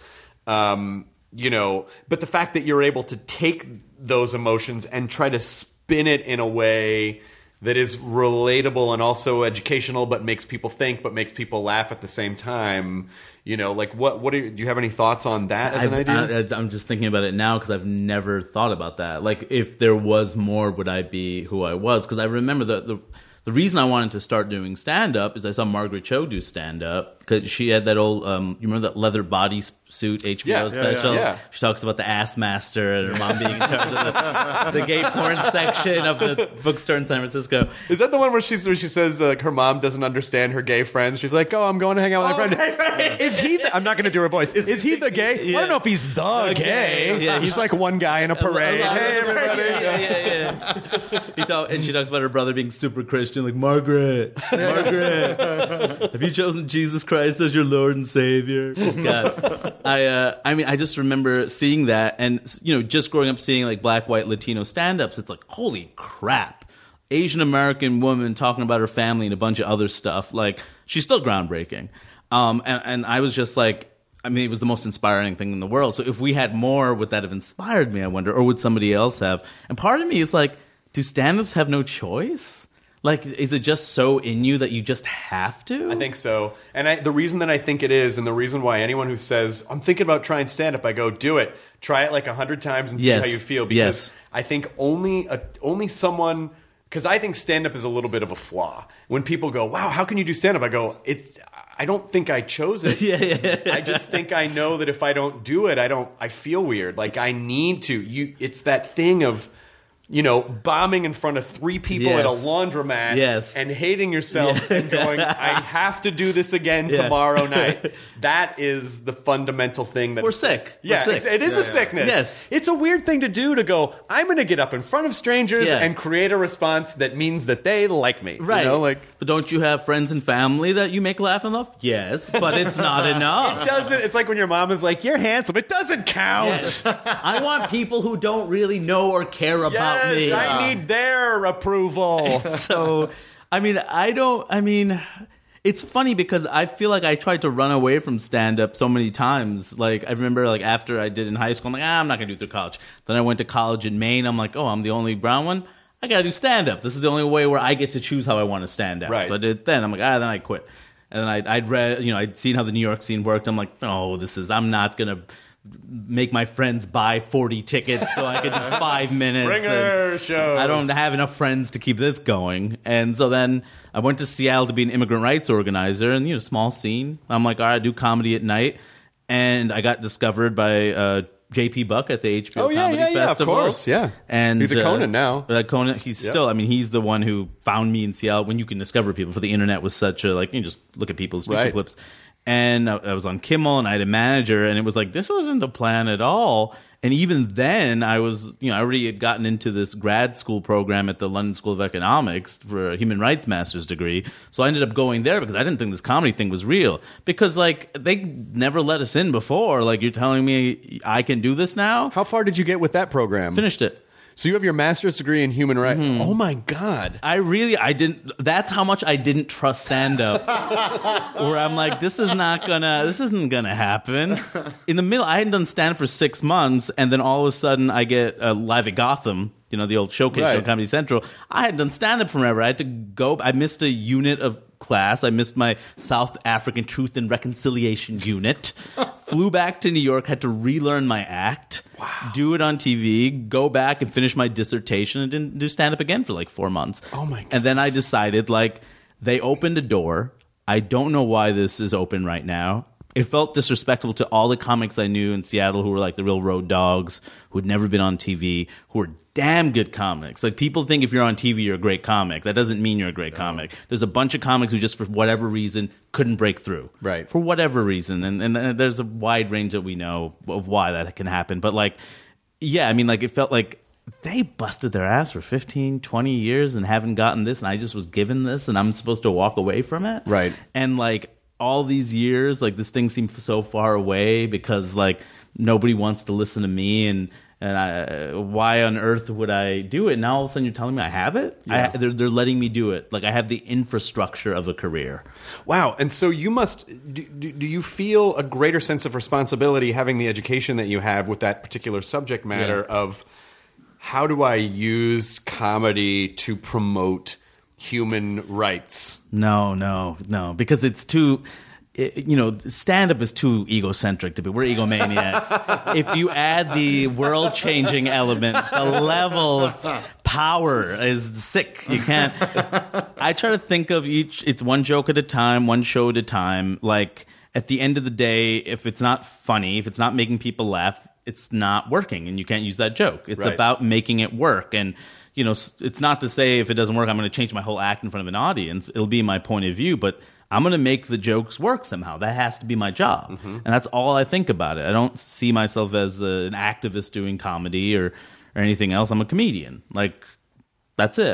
Um, you know, but the fact that you're able to take those emotions and try to spin it in a way that is relatable and also educational, but makes people think, but makes people laugh at the same time. You know, like what? What do you, do you have any thoughts on that as an I've- idea? I, I'm just thinking about it now because I've never thought about that. Like, if there was more, would I be who I was? Because I remember the, the the reason I wanted to start doing stand up is I saw Margaret Cho do stand up because she had that old. Um, you remember that leather body suit H B O Yeah, yeah, special? yeah, yeah. She talks about the ass master and her mom being in charge of the, the gay porn section of the bookstore in San Francisco. Is that the one where she's where she says uh, her mom doesn't understand her gay friends? She's like, "Oh, I'm going to hang out with my friend." Is he? The, I'm not going to do her voice. Is, he the gay? Yeah. I don't know if he's the gay. Yeah, he's like one guy in a parade. Hey, everybody! Yeah, yeah, yeah. He talk, and she talks about her brother being super Christian, like Margaret, Margaret. Have you chosen Jesus Christ Christ as your Lord and Savior. God, I, uh, I mean, I just remember seeing that, and you know, just growing up seeing like black, white, Latino stand-ups. It's like, holy crap, Asian American woman talking about her family and a bunch of other stuff. Like, she's still groundbreaking. Um, and, and I was just like, I mean, it was the most inspiring thing in the world. So if we had more, would that have inspired me? I wonder, or would somebody else have? And part of me is like, do stand-ups have no choice? Like, is it just so in you that you just have to? I think so. And I, the reason that I think it is, and the reason why anyone who says, I'm thinking about trying stand-up, I go, do it. Try it like a hundred times and see Yes. how you feel. Because Yes. I think only a, only someone... Because I think stand-up is a little bit of a flaw. When people go, wow, how can you do stand-up? I go, it's... I don't think I chose it. yeah, yeah, yeah. I just think I know that if I don't do it, I don't... I feel weird. Like, I need to. You. It's that thing of... You know, bombing in front of three people Yes. at a laundromat Yes. and hating yourself and going, I have to do this again Yeah. tomorrow night. That is the fundamental thing that We're sick. We're Yeah, sick. it's- it is a sickness. Yes. It's a weird thing to do to go, I'm going to get up in front of strangers Yeah. and create a response that means that they like me. Right. You know, like, but don't you have friends and family that you make laugh and love? Yes, but it's not enough. it doesn't, it's like when your mom is like, you're handsome. It doesn't count. Yes. I want people who don't really know or care about Yes, me. I need their approval. So, I mean, I don't, I mean, it's funny because I feel like I tried to run away from stand-up so many times. Like, I remember, like, after I did in high school, I'm like, ah, I'm not going to do it through college. Then I went to college in Maine. I'm like, oh, I'm the only brown one. I got to do stand-up. This is the only way where I get to choose how I want to stand up. Right. So I did it then. I'm like, ah, then I quit. And then I, I'd read, you know, I'd seen how the New York scene worked. I'm like, oh, this is, I'm not going to make my friends buy forty tickets so I could do five minutes. Bringer and shows. I don't have enough friends to keep this going. And so then I went to Seattle to be an immigrant rights organizer, and, you know, small scene. I'm like, all right, I do comedy at night. And I got discovered by uh, J P Buck at the H B O Oh, yeah, Comedy yeah, yeah, of Festival. course, yeah. And He's a uh, Conan now. uh, Conan, he's Yep. still, I mean, he's the one who found me in Seattle when you can discover people. For the internet was such a, like, you just look at people's YouTube Right. clips. And I I was on Kimmel, and I had a manager, and it was like, this wasn't the plan at all. And even then, I was, you know, I already had gotten into this grad school program at the London School of Economics for a human rights master's degree. So I ended up going there because I didn't think this comedy thing was real. Because, like, they never let us in before. Like, you're telling me I can do this now? How far did you get with that program? Finished it. So you have your master's degree in human rights. Oh, my God. I really, I didn't, that's how much I didn't trust stand-up. Where I'm like, this is not gonna, this isn't gonna happen. In the middle, I hadn't done stand-up for six months, and then all of a sudden I get uh, Live at Gotham, you know, the old showcase Right. show on Comedy Central. I had done stand-up forever. I had to go, I missed a unit of class. I missed my South African Truth and Reconciliation unit. Flew back to New York, had to relearn my act, wow. do it on T V, go back and finish my dissertation, and didn't do stand-up again for like four months. Oh, my God. And then I decided, like, they opened a door. I don't know why this is open right now. It felt disrespectful to all the comics I knew in Seattle who were like the real road dogs, who had never been on T V, who were damn good comics. Like, people think if you're on T V, you're a great comic. That doesn't mean you're a great no. comic. There's a bunch of comics who just, for whatever reason, couldn't break through. Right. For whatever reason. And, and, and there's a wide range that we know of why that can happen. But, like, yeah, I mean, like, it felt like they busted their ass for fifteen, twenty years and haven't gotten this, and I just was given this, and I'm supposed to walk away from it. Right. And, like, all these years, like, this thing seemed so far away because, like, nobody wants to listen to me, and and I, why on earth would I do it? Now all of a sudden you're telling me I have it? Yeah. I, they're, they're letting me do it. Like, I have the infrastructure of a career. Wow. And so you must, do, do, do you feel a greater sense of responsibility having the education that you have with that particular subject matter Yeah. of how do I use comedy to promote human rights? No, no, no, because it's too, it, you know, stand-up is too egocentric to be. We're egomaniacs. If you add the world-changing element, the level of power is sick. You can't. I try to think of each, it's one joke at a time, one show at a time. Like, at the end of the day, if it's not funny, if it's not making people laugh, it's not working, and you can't use that joke. It's Right. about making it work. And, you know, it's not to say if it doesn't work, I'm going to change my whole act in front of an audience. It'll be my point of view, but I'm going to make the jokes work somehow. That has to be my job. Mm-hmm. And that's all I think about it. I don't see myself as a, an activist doing comedy or, or anything else. I'm a comedian. Like, that's it.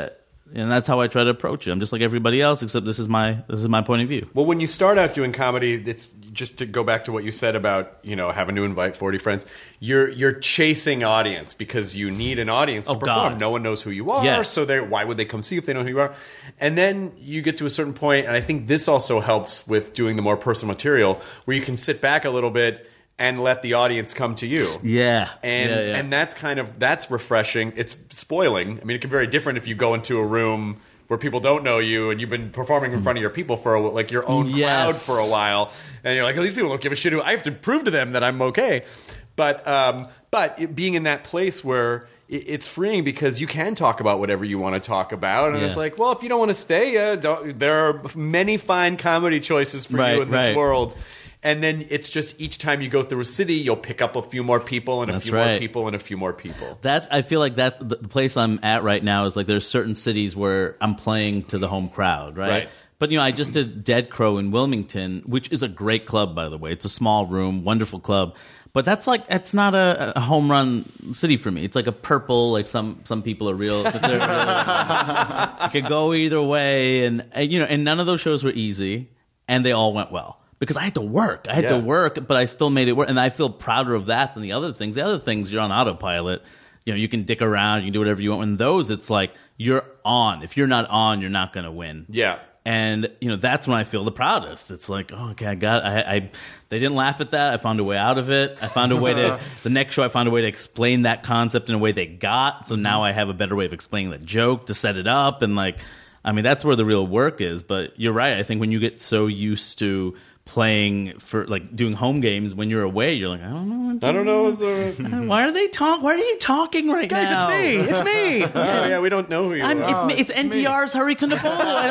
and that's how I try to approach it. I'm just like everybody else, except this is my this is my point of view. Well, when you start out doing comedy, it's just to go back to what you said about, you know, having to invite forty friends. You're you're chasing audience because you need an audience to Oh, perform. God. No one knows who you are, Yes. so they why would they come see you if they know who you are? And then you get to a certain point, and I think this also helps with doing the more personal material, where you can sit back a little bit and let the audience come to you. Yeah, And yeah, yeah. and that's kind of that's refreshing. It's spoiling. I mean, it can be very different if you go into a room where people don't know you and you've been performing in front of your people for a, like your own Yes. crowd for a while, and you're like, oh, these people don't give a shit. I have to prove to them that I'm okay. But um, but it, being in that place where it, it's freeing because you can talk about whatever you want to talk about, and Yeah. it's like, well, if you don't want to stay, uh, don't, there are many fine comedy choices for Right, you in this right. world. And then it's just each time you go through a city, you'll pick up a few more people and a That's few more right. people and a few more people. That I feel like that the the place I'm at right now is like there's certain cities where I'm playing to the home crowd, right? Right. But you know, I just did Dead Crow in Wilmington, which is a great club, by the way. It's a small room, wonderful club. But that's like it's not a, a home run city for me. It's like a purple. Like some some people are real. But they're really, it could go either way, and, and you know, and none of those shows were easy, and they all went well. Because I had to work. I had Yeah. to work, but I still made it work. And I feel prouder of that than the other things. The other things, you're on autopilot. You know, you can dick around, you can do whatever you want. In those, it's like, you're on. If you're not on, you're not going to win. Yeah. And, you know, that's when I feel the proudest. It's like, oh, okay, I got I, I They didn't laugh at that. I found a way out of it. I found a way to, the next show, I found a way to explain that concept in a way they got. So now I have a better way of explaining the joke to set it up. And, like, I mean, that's where the real work is. But you're right. I think when you get so used to playing for like doing home games when you're away, you're like, I don't know. What I don't know. It's, uh, Why are they talk? Why are you talking right guys, now? it's me. It's me. Oh, yeah, we don't know who you I'm, are. it's me. It's N P R's Hurry Kundapolo. I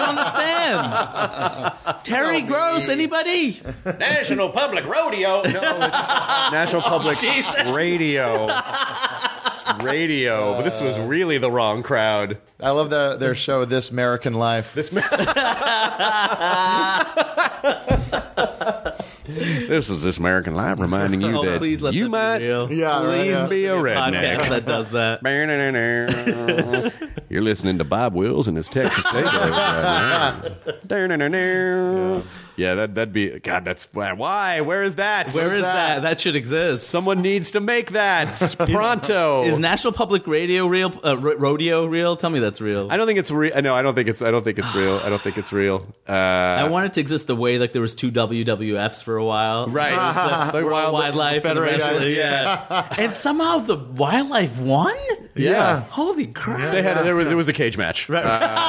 don't understand. Terry Gross. Anybody? National Public Rodeo. No, it's National Public Radio. It's radio. But this was really the wrong crowd. I love the, their show, This American Life. This This is This American Life reminding you Oh, that please let you that might be real. Yeah, right, please yeah. be a podcast redneck. that does that. You're listening to Bob Wills and his Texas Takeover right now. Yeah, that, that'd be... God, that's... Why? Where is that? Where is that? That should exist. Someone needs to make that. Pronto. Is National Public Radio real? Uh, ro- rodeo real? Tell me that's real. I don't think it's real. No, I don't think it's. I don't think it's real. I don't think it's real. Uh, I want it to exist the way like there was two W W Fs for a while. Right. The, The World Wild- Wildlife Federation, Federation. Yeah. And somehow the wildlife won? Yeah. Holy crap. They had there was it was a cage match, uh, and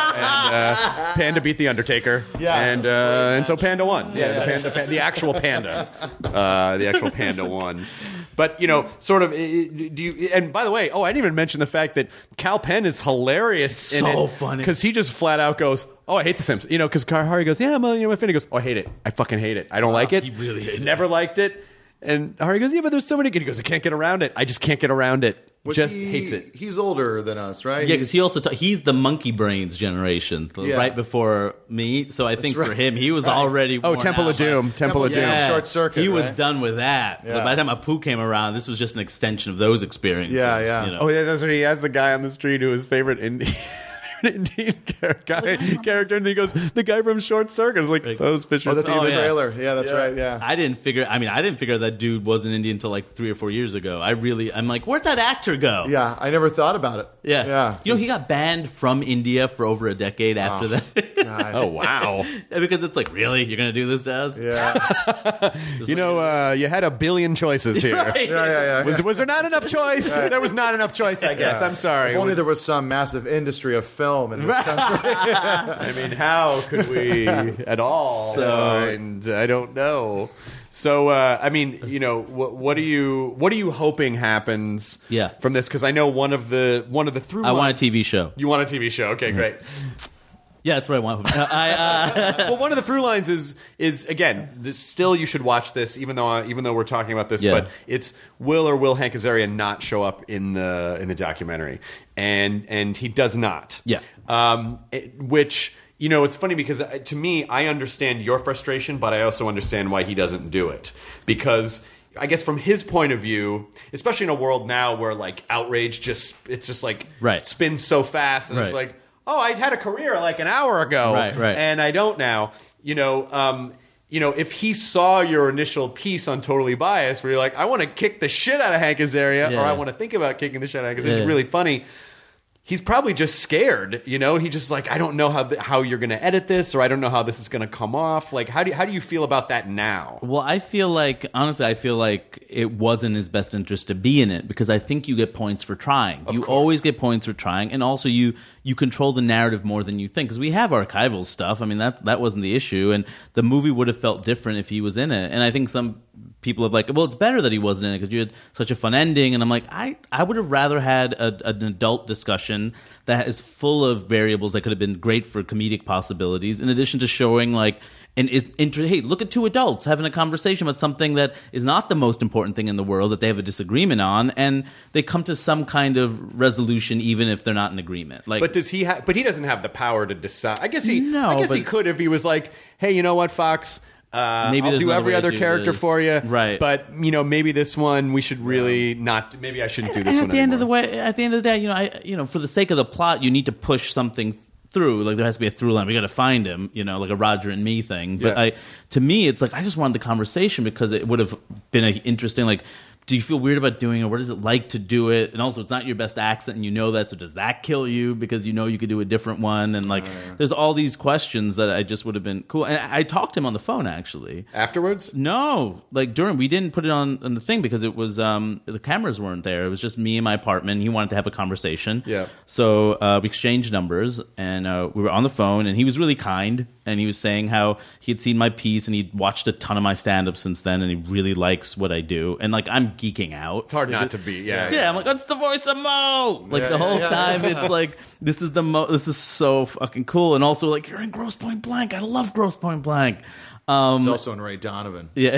uh, Panda beat the Undertaker, Yeah. and uh, and so Panda won. Yeah, the, panda, the, the actual Panda, uh, the actual Panda won. But you know, sort of, do you? And by the way, oh, I didn't even mention the fact that Cal Penn is hilarious. So funny. Because he just flat out goes, "Oh, I hate The Simpsons." You know, because Hari goes, "Yeah, my, you know, my friend." He goes, "Oh, I hate it. I fucking hate it. I don't like it. he really He's hates it. never liked it." And Hari goes, "Yeah, but there's so many." He goes, "I can't get around it. I just can't get around it." Was just he- hates it. He's older than us, right? Yeah, because he also ta- he's the monkey brains generation, the- Yeah. right before me. So I think right. for him, he was Right. already Oh, worn Temple out of Doom. by- Temple of Doom. Yeah. Short Circuit, He was right? done with that. Yeah. By the time Apu came around, this was just an extension of those experiences. Yeah, yeah. You know? Oh yeah, that's what he has the guy on the street who his favorite Indian, Indian char- guy, character, and he goes, "The guy from Short Circuit." It's like those Fisher Oh, that's Oh, in the yeah. trailer. Yeah, that's right. Yeah. I didn't figure. I mean, I didn't figure that dude was an Indian until like three or four years ago. I really, I'm like, where'd that actor go? Yeah, I never thought about it. yeah, Yeah. You know, he got banned from India for over a decade after that. God. Oh wow! Because it's like, really, you're gonna do this to us? Yeah. You know, uh, you had a billion choices here. Right. Yeah, yeah, yeah. Was, was there not enough choice? There was not enough choice, I guess. I'm sorry. If only there was some massive industry of film in this country. I mean, how could we at all? So- Uh, and I don't know. So, uh, I mean, you know, what, what are you what are you hoping happens? Yeah. From this? Because I know one of the one of the through. I want a lines- T V show. You want a T V show? Okay, great. Yeah, that's what I want. Uh, I, uh, Well, one of the through lines is is again, this, still you should watch this, even though I, even though we're talking about this. Yeah. But it's will or will Hank Azaria not show up in the in the documentary, and and he does not. Yeah. Um, it- which you know, it's funny because uh, to me, I understand your frustration, but I also understand why he doesn't do it because. I guess from his point of view, especially in a world now where like outrage just it's just like Right. spins so fast and it's Right. like, oh, I had a career like an hour ago, Right, right. and I don't now. You know, um, you know, if he saw your initial piece on Totally Biased, where you're like, I want to kick the shit out of Hank Azaria, Yeah. or I want to think about kicking the shit out of Hank Azaria, Yeah. it's really funny. He's probably just scared, you know. He just like, I don't know how th- how you're going to edit this, or I don't know how this is going to come off. Like, how do you, how do you feel about that now? Well, I feel like, honestly, I feel like it wasn't his best interest to be in it because I think you get points for trying. Of you course. always get points for trying, and also you you control the narrative more than you think because we have archival stuff. I mean, that that wasn't the issue, and the movie would have felt different if he was in it. And I think some people have like, well, it's better that he wasn't in it because you had such a fun ending. And I'm like, I, I would have rather had a, an adult discussion that is full of variables that could have been great for comedic possibilities, in addition to showing like an is inter- hey, look at two adults having a conversation about something that is not the most important thing in the world that they have a disagreement on, and they come to some kind of resolution even if they're not in agreement. Like, But does he? Ha- but he doesn't have the power to decide. I guess he. No, I guess he but- could if he was like, hey, you know what, Fox. Uh, Maybe I'll there's do another every way to other do character this. for you, Right. But you know, maybe this one we should really not. Maybe I shouldn't do this and one at the end of the anymore. way, at the end of the day, you know, I, you know, for the sake of the plot, you need to push something through. Like there has to be a through line. We got to find him, you know, like a Roger and me thing. But Yeah. I, to me, it's like I just wanted the conversation because it would have been a interesting. Like, do you feel weird about doing it? What is it like to do it? And also, it's not your best accent, and you know that. So does that kill you because you know you could do a different one? And like, there's all these questions that I just would have been cool. And I, I talked to him on the phone actually. Afterwards, No, like during we didn't put it on, on the thing because it was um, the cameras weren't there. It was just me in my apartment. He wanted to have a conversation. Yeah. So uh, we exchanged numbers and uh, we were on the phone. And he was really kind. And he was saying how he had seen my piece and he'd watched a ton of my stand-up since then, and he really likes what I do. And like I'm geeking out. it's hard not to be. Yeah, Yeah, I'm like, that's the voice of Mo. Like Yeah, the whole yeah, time, yeah. it's like this is the Mo. This is so fucking cool. And also, like you're in Grosse Point Blank. I love Grosse Point Blank. Um, He's also in Ray Donovan. yeah.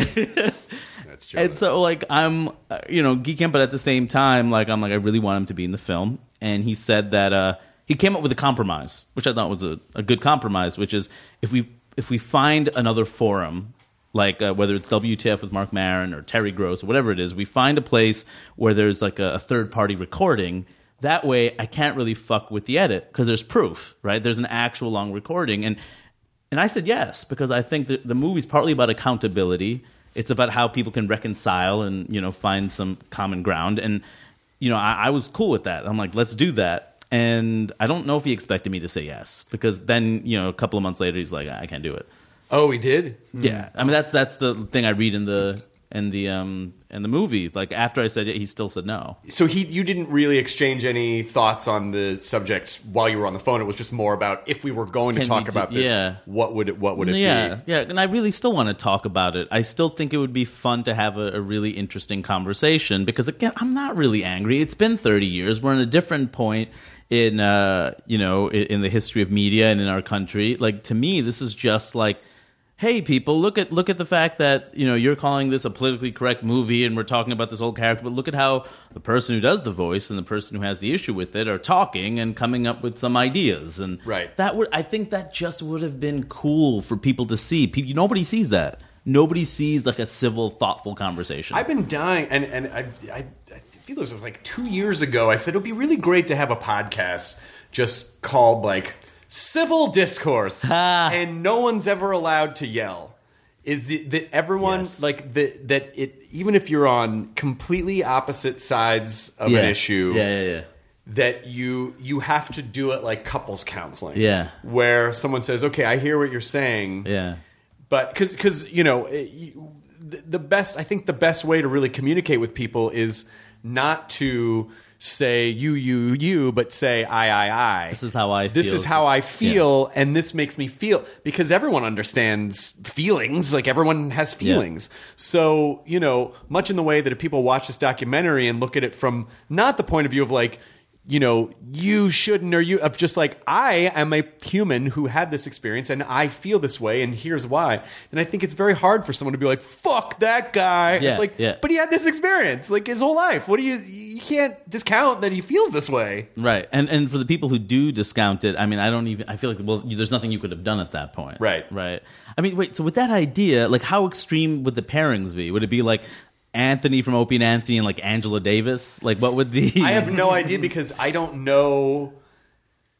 That's true. And so, like, I'm, uh, you know, geeking, but at the same time, like, I'm like, I really want him to be in the film. And he said that uh, he came up with a compromise, which I thought was a, a good compromise, which is if we if we find another forum, like uh, whether it's W T F with Mark Maron or Terry Gross or whatever it is, we find a place where there's like a, a third party recording. That way, I can't really fuck with the edit because there's proof, right? There's an actual long recording, and and I said yes because I think that the movie's partly about accountability. It's about how people can reconcile and, you know, find some common ground. And, you know, I, I was cool with that. I'm like, let's do that. And I don't know if he expected me to say yes because then, you know, a couple of months later, he's like, I can't do it. oh, he did. Yeah. I mean, that's that's the thing I read in the in the um in the movie. Like after I said it, he still said no. So he, you didn't really exchange any thoughts on the subject while you were on the phone. It was just more about if we were going to Can talk we do- about this, yeah. what would it, what would it yeah, be? yeah, and I really still want to talk about it. I still think it would be fun to have a, a really interesting conversation because again, I'm not really angry. It's been thirty years. We're in a different point in uh, you know, in, in the history of media and in our country. Like to me, this is just like, hey, people, look at look at the fact that, you know, you're calling this a politically correct movie and we're talking about this old character, but look at how the person who does the voice and the person who has the issue with it are talking and coming up with some ideas. And Right. that would I think that just would have been cool for people to see. People, nobody sees that. Nobody sees like a civil, thoughtful conversation. I've been dying, and and I, I, I feel this was like two years ago. I said it would be really great to have a podcast just called like Civil Discourse, and no one's ever allowed to yell. Is the, that everyone Yes. like the, that it even if you're on completely opposite sides of yeah. an issue, Yeah, yeah, yeah. that you you have to do it like couples counseling, Yeah. where someone says, "Okay, I hear what you're saying," Yeah. but because because you know it, you, the, the best I think the best way to really communicate with people is not to say you you you but say I I I. This is how I This feel. is how I feel, and this makes me feel, because everyone understands feelings. Like everyone has feelings. So you know, much in the way that if people watch this documentary and look at it from not the point of view of like, you know, you shouldn't, or you, of just like, I am a human who had this experience and I feel this way and here's why. And I think it's very hard for someone to be like, fuck that guy. Yeah, it's like, yeah. but he had this experience like his whole life. What do you, you can't discount that he feels this way. Right, and and for the people who do discount it, I mean, I don't even. I feel like, well, you, there's nothing you could have done at that point. Right. right. I mean, wait. So with that idea, like, how extreme would the pairings be? Would it be like Anthony from Opie and Anthony and like Angela Davis? Like, what would the? I have no idea because I don't know.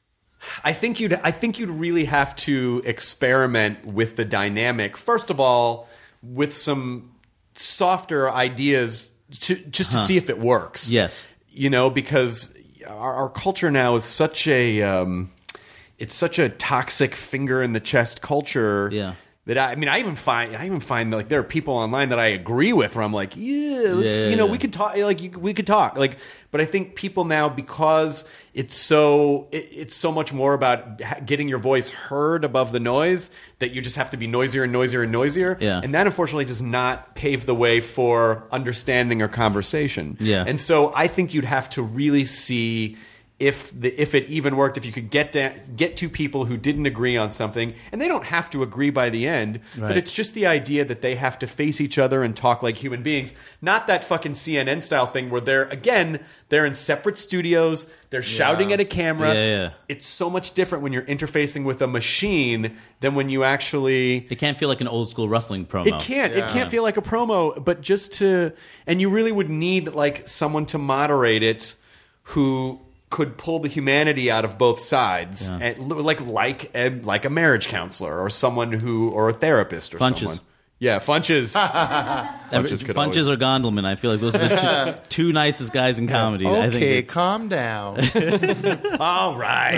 I think you'd I think you'd really have to experiment with the dynamic. First of all, with some softer ideas to just to Huh. see if it works. Yes. You know, because our, our culture now is such a um, it's such a toxic finger in the chest culture. Yeah. That I, I mean, I even find I even find that, like there are people online that I agree with where I'm like, yeah, let's, Yeah, you know, yeah. we could talk, like you, we could talk, like. But I think people now, because it's so it, it's so much more about ha- getting your voice heard above the noise, that you just have to be noisier and noisier and noisier. Yeah. And that unfortunately does not pave the way for understanding or conversation. Yeah. And so I think you'd have to really see if the if it even worked, if you could get to, get two people who didn't agree on something, and they don't have to agree by the end, Right. but it's just the idea that they have to face each other and talk like human beings, not that fucking C N N style thing where they're again they're in separate studios, they're shouting at a camera. Yeah, yeah. It's so much different when you're interfacing with a machine than when you actually. It can't feel like an old school wrestling promo. It can't. It can't feel like a promo, but just to, and you really would need like someone to moderate it, who could pull the humanity out of both sides, Yeah. and like like a, like a marriage counselor or someone who or a therapist or Funches. someone. Yeah, Funches. Every- Funches could Funches always- or Gondelman. I feel like those are the two, two nicest guys in comedy. I think Okay, it's- calm down. All right.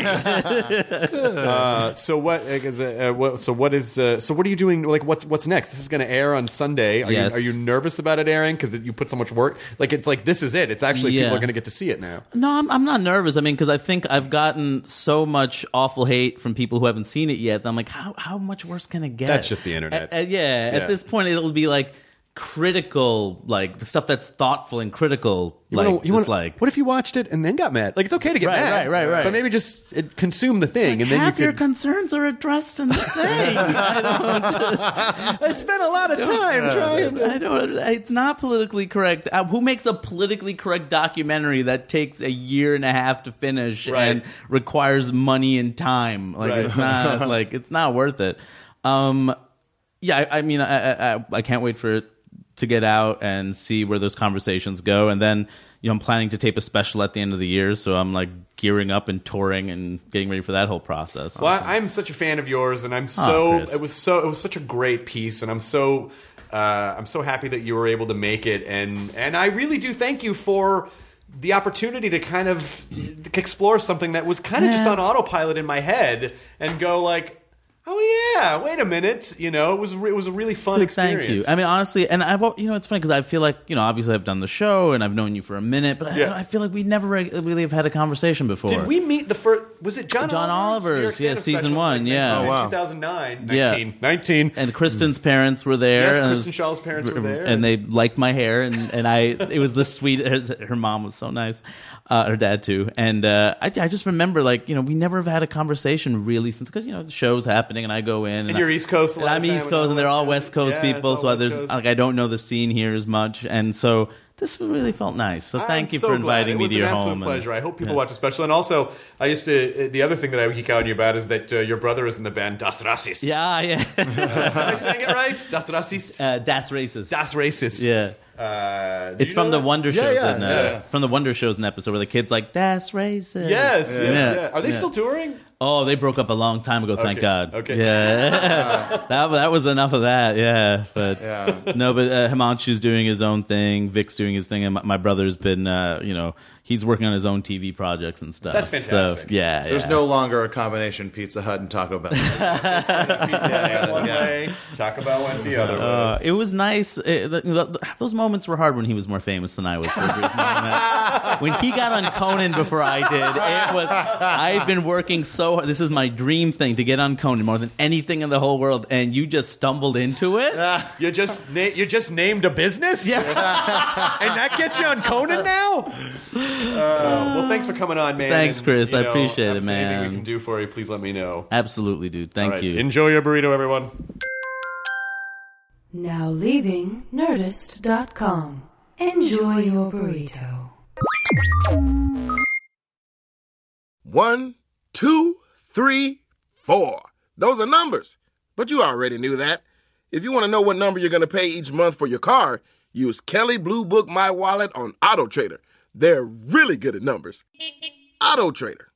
uh, so what is uh, what, so what is uh, so what are you doing? Like what's what's next? This is going to air on Sunday. Are Yes. you are you nervous about it airing because you put so much work? Like it's like this is it. It's actually Yeah. people are going to get to see it now. No, I'm, I'm not nervous. I mean, because I think I've gotten so much awful hate from people who haven't seen it yet that I'm like, how how much worse can it get? That's just the internet. A- a- yeah, Yeah. at this point, it'll be like critical, like the stuff that's thoughtful and critical. You like, wanna, you just wanna, like what if you watched it and then got mad? Like it's okay to get Right, mad, right, right, right. But maybe just it, consume the thing, and then half you your could. concerns are addressed in the thing. I don't. I spent a lot of time trying. I don't. It's not politically correct. Uh, who makes a politically correct documentary that takes a year and a half to finish Right. and requires money and time? Like Right. it's not. Like it's not worth it. Um, yeah, I, I mean, I, I I can't wait for it to get out and see where those conversations go, and then you know I'm planning to tape a special at the end of the year, so I'm like gearing up and touring and getting ready for that whole process. Well, I, I'm such a fan of yours, and I'm so Oh, Chris. it was so it was such a great piece, and I'm so uh, I'm so happy that you were able to make it, and and I really do thank you for the opportunity to kind of explore something that was kind of just Yeah. on autopilot in my head, and go like, oh yeah, wait a minute, you know, it was re- it was a really fun Dude, experience. Thank you. I mean, honestly, and I've al- you know it's funny because I feel like you know obviously I've done the show and I've known you for a minute, but I, Yeah. I feel like we never re- really have had a conversation before. Did we meet the first? Was it John? John Oliver's, Oliver's, New York yeah, stand-up season special, one, like, yeah. nineteen Oh, wow. two thousand nine, Yeah. nineteen, nineteen. And Kristen's parents were there. Yes, and- Kristen Shaw's parents were there. and they liked my hair, and, and I it was the sweet. Her mom was so nice, uh, her dad too, and uh, I, I just remember like you know we never have had a conversation really since because you know the show's happening and I go in and, And you're I- East Coast a and lot I'm of time, East and Coast all and they're West all Coast. West Coast Yeah, it's people, all so West there's Coast. like I don't know the scene here as much, and so this really felt nice. So thank I'm you so for glad. inviting it me was to your an absolute home. and- pleasure. I hope people yeah. watch the special. And also, I used to. The other thing that I would geek out on you about is that uh, your brother is in the band Das Rassist. Yeah, yeah. Am I saying it right? Das Rassist. uh, Das Racist. Das Racist. Yeah. Uh, do It's you from know the that? Wonder Yeah, Shows. yeah, and, uh, yeah. From the Wonder Shows, an episode where the kid's like, "That's racist." Yes, yes, Yeah. yeah. Are they Yeah. still touring? Oh, they broke up a long time ago. Thank Okay, God. okay. Yeah. that that was enough of that. Yeah. But Yeah. no, but uh, Himanshu's doing his own thing. Vic's doing his thing, and my, my brother's been, uh, you know, he's working on his own T V projects and stuff. That's fantastic. So, yeah. There's yeah. no longer a combination Pizza Hut and Taco Bell. Pizza went one way, Taco Bell went the other way. Uh, it was nice. It, the, the, those moments were hard when he was more famous than I was. For a brief moment. When he got on Conan before I did, it was. I've been working so hard. This is my dream thing to get on Conan more than anything in the whole world, and you just stumbled into it. You just na- you just named a business, Yeah. and that gets you on Conan now. Uh, well, thanks for coming on, man. Thanks, And, Chris. you I know, appreciate if it, there's Anything man. we can do for you, please let me know. Absolutely, dude. Thank All right. you. Enjoy your burrito, everyone. Now leaving Nerdist dot com. Enjoy your burrito. One, two, three, four. Those are numbers. But you already knew that. If you want to know what number you're going to pay each month for your car, use Kelly Blue Book My Wallet on Auto Trader. They're really good at numbers. Auto Trader.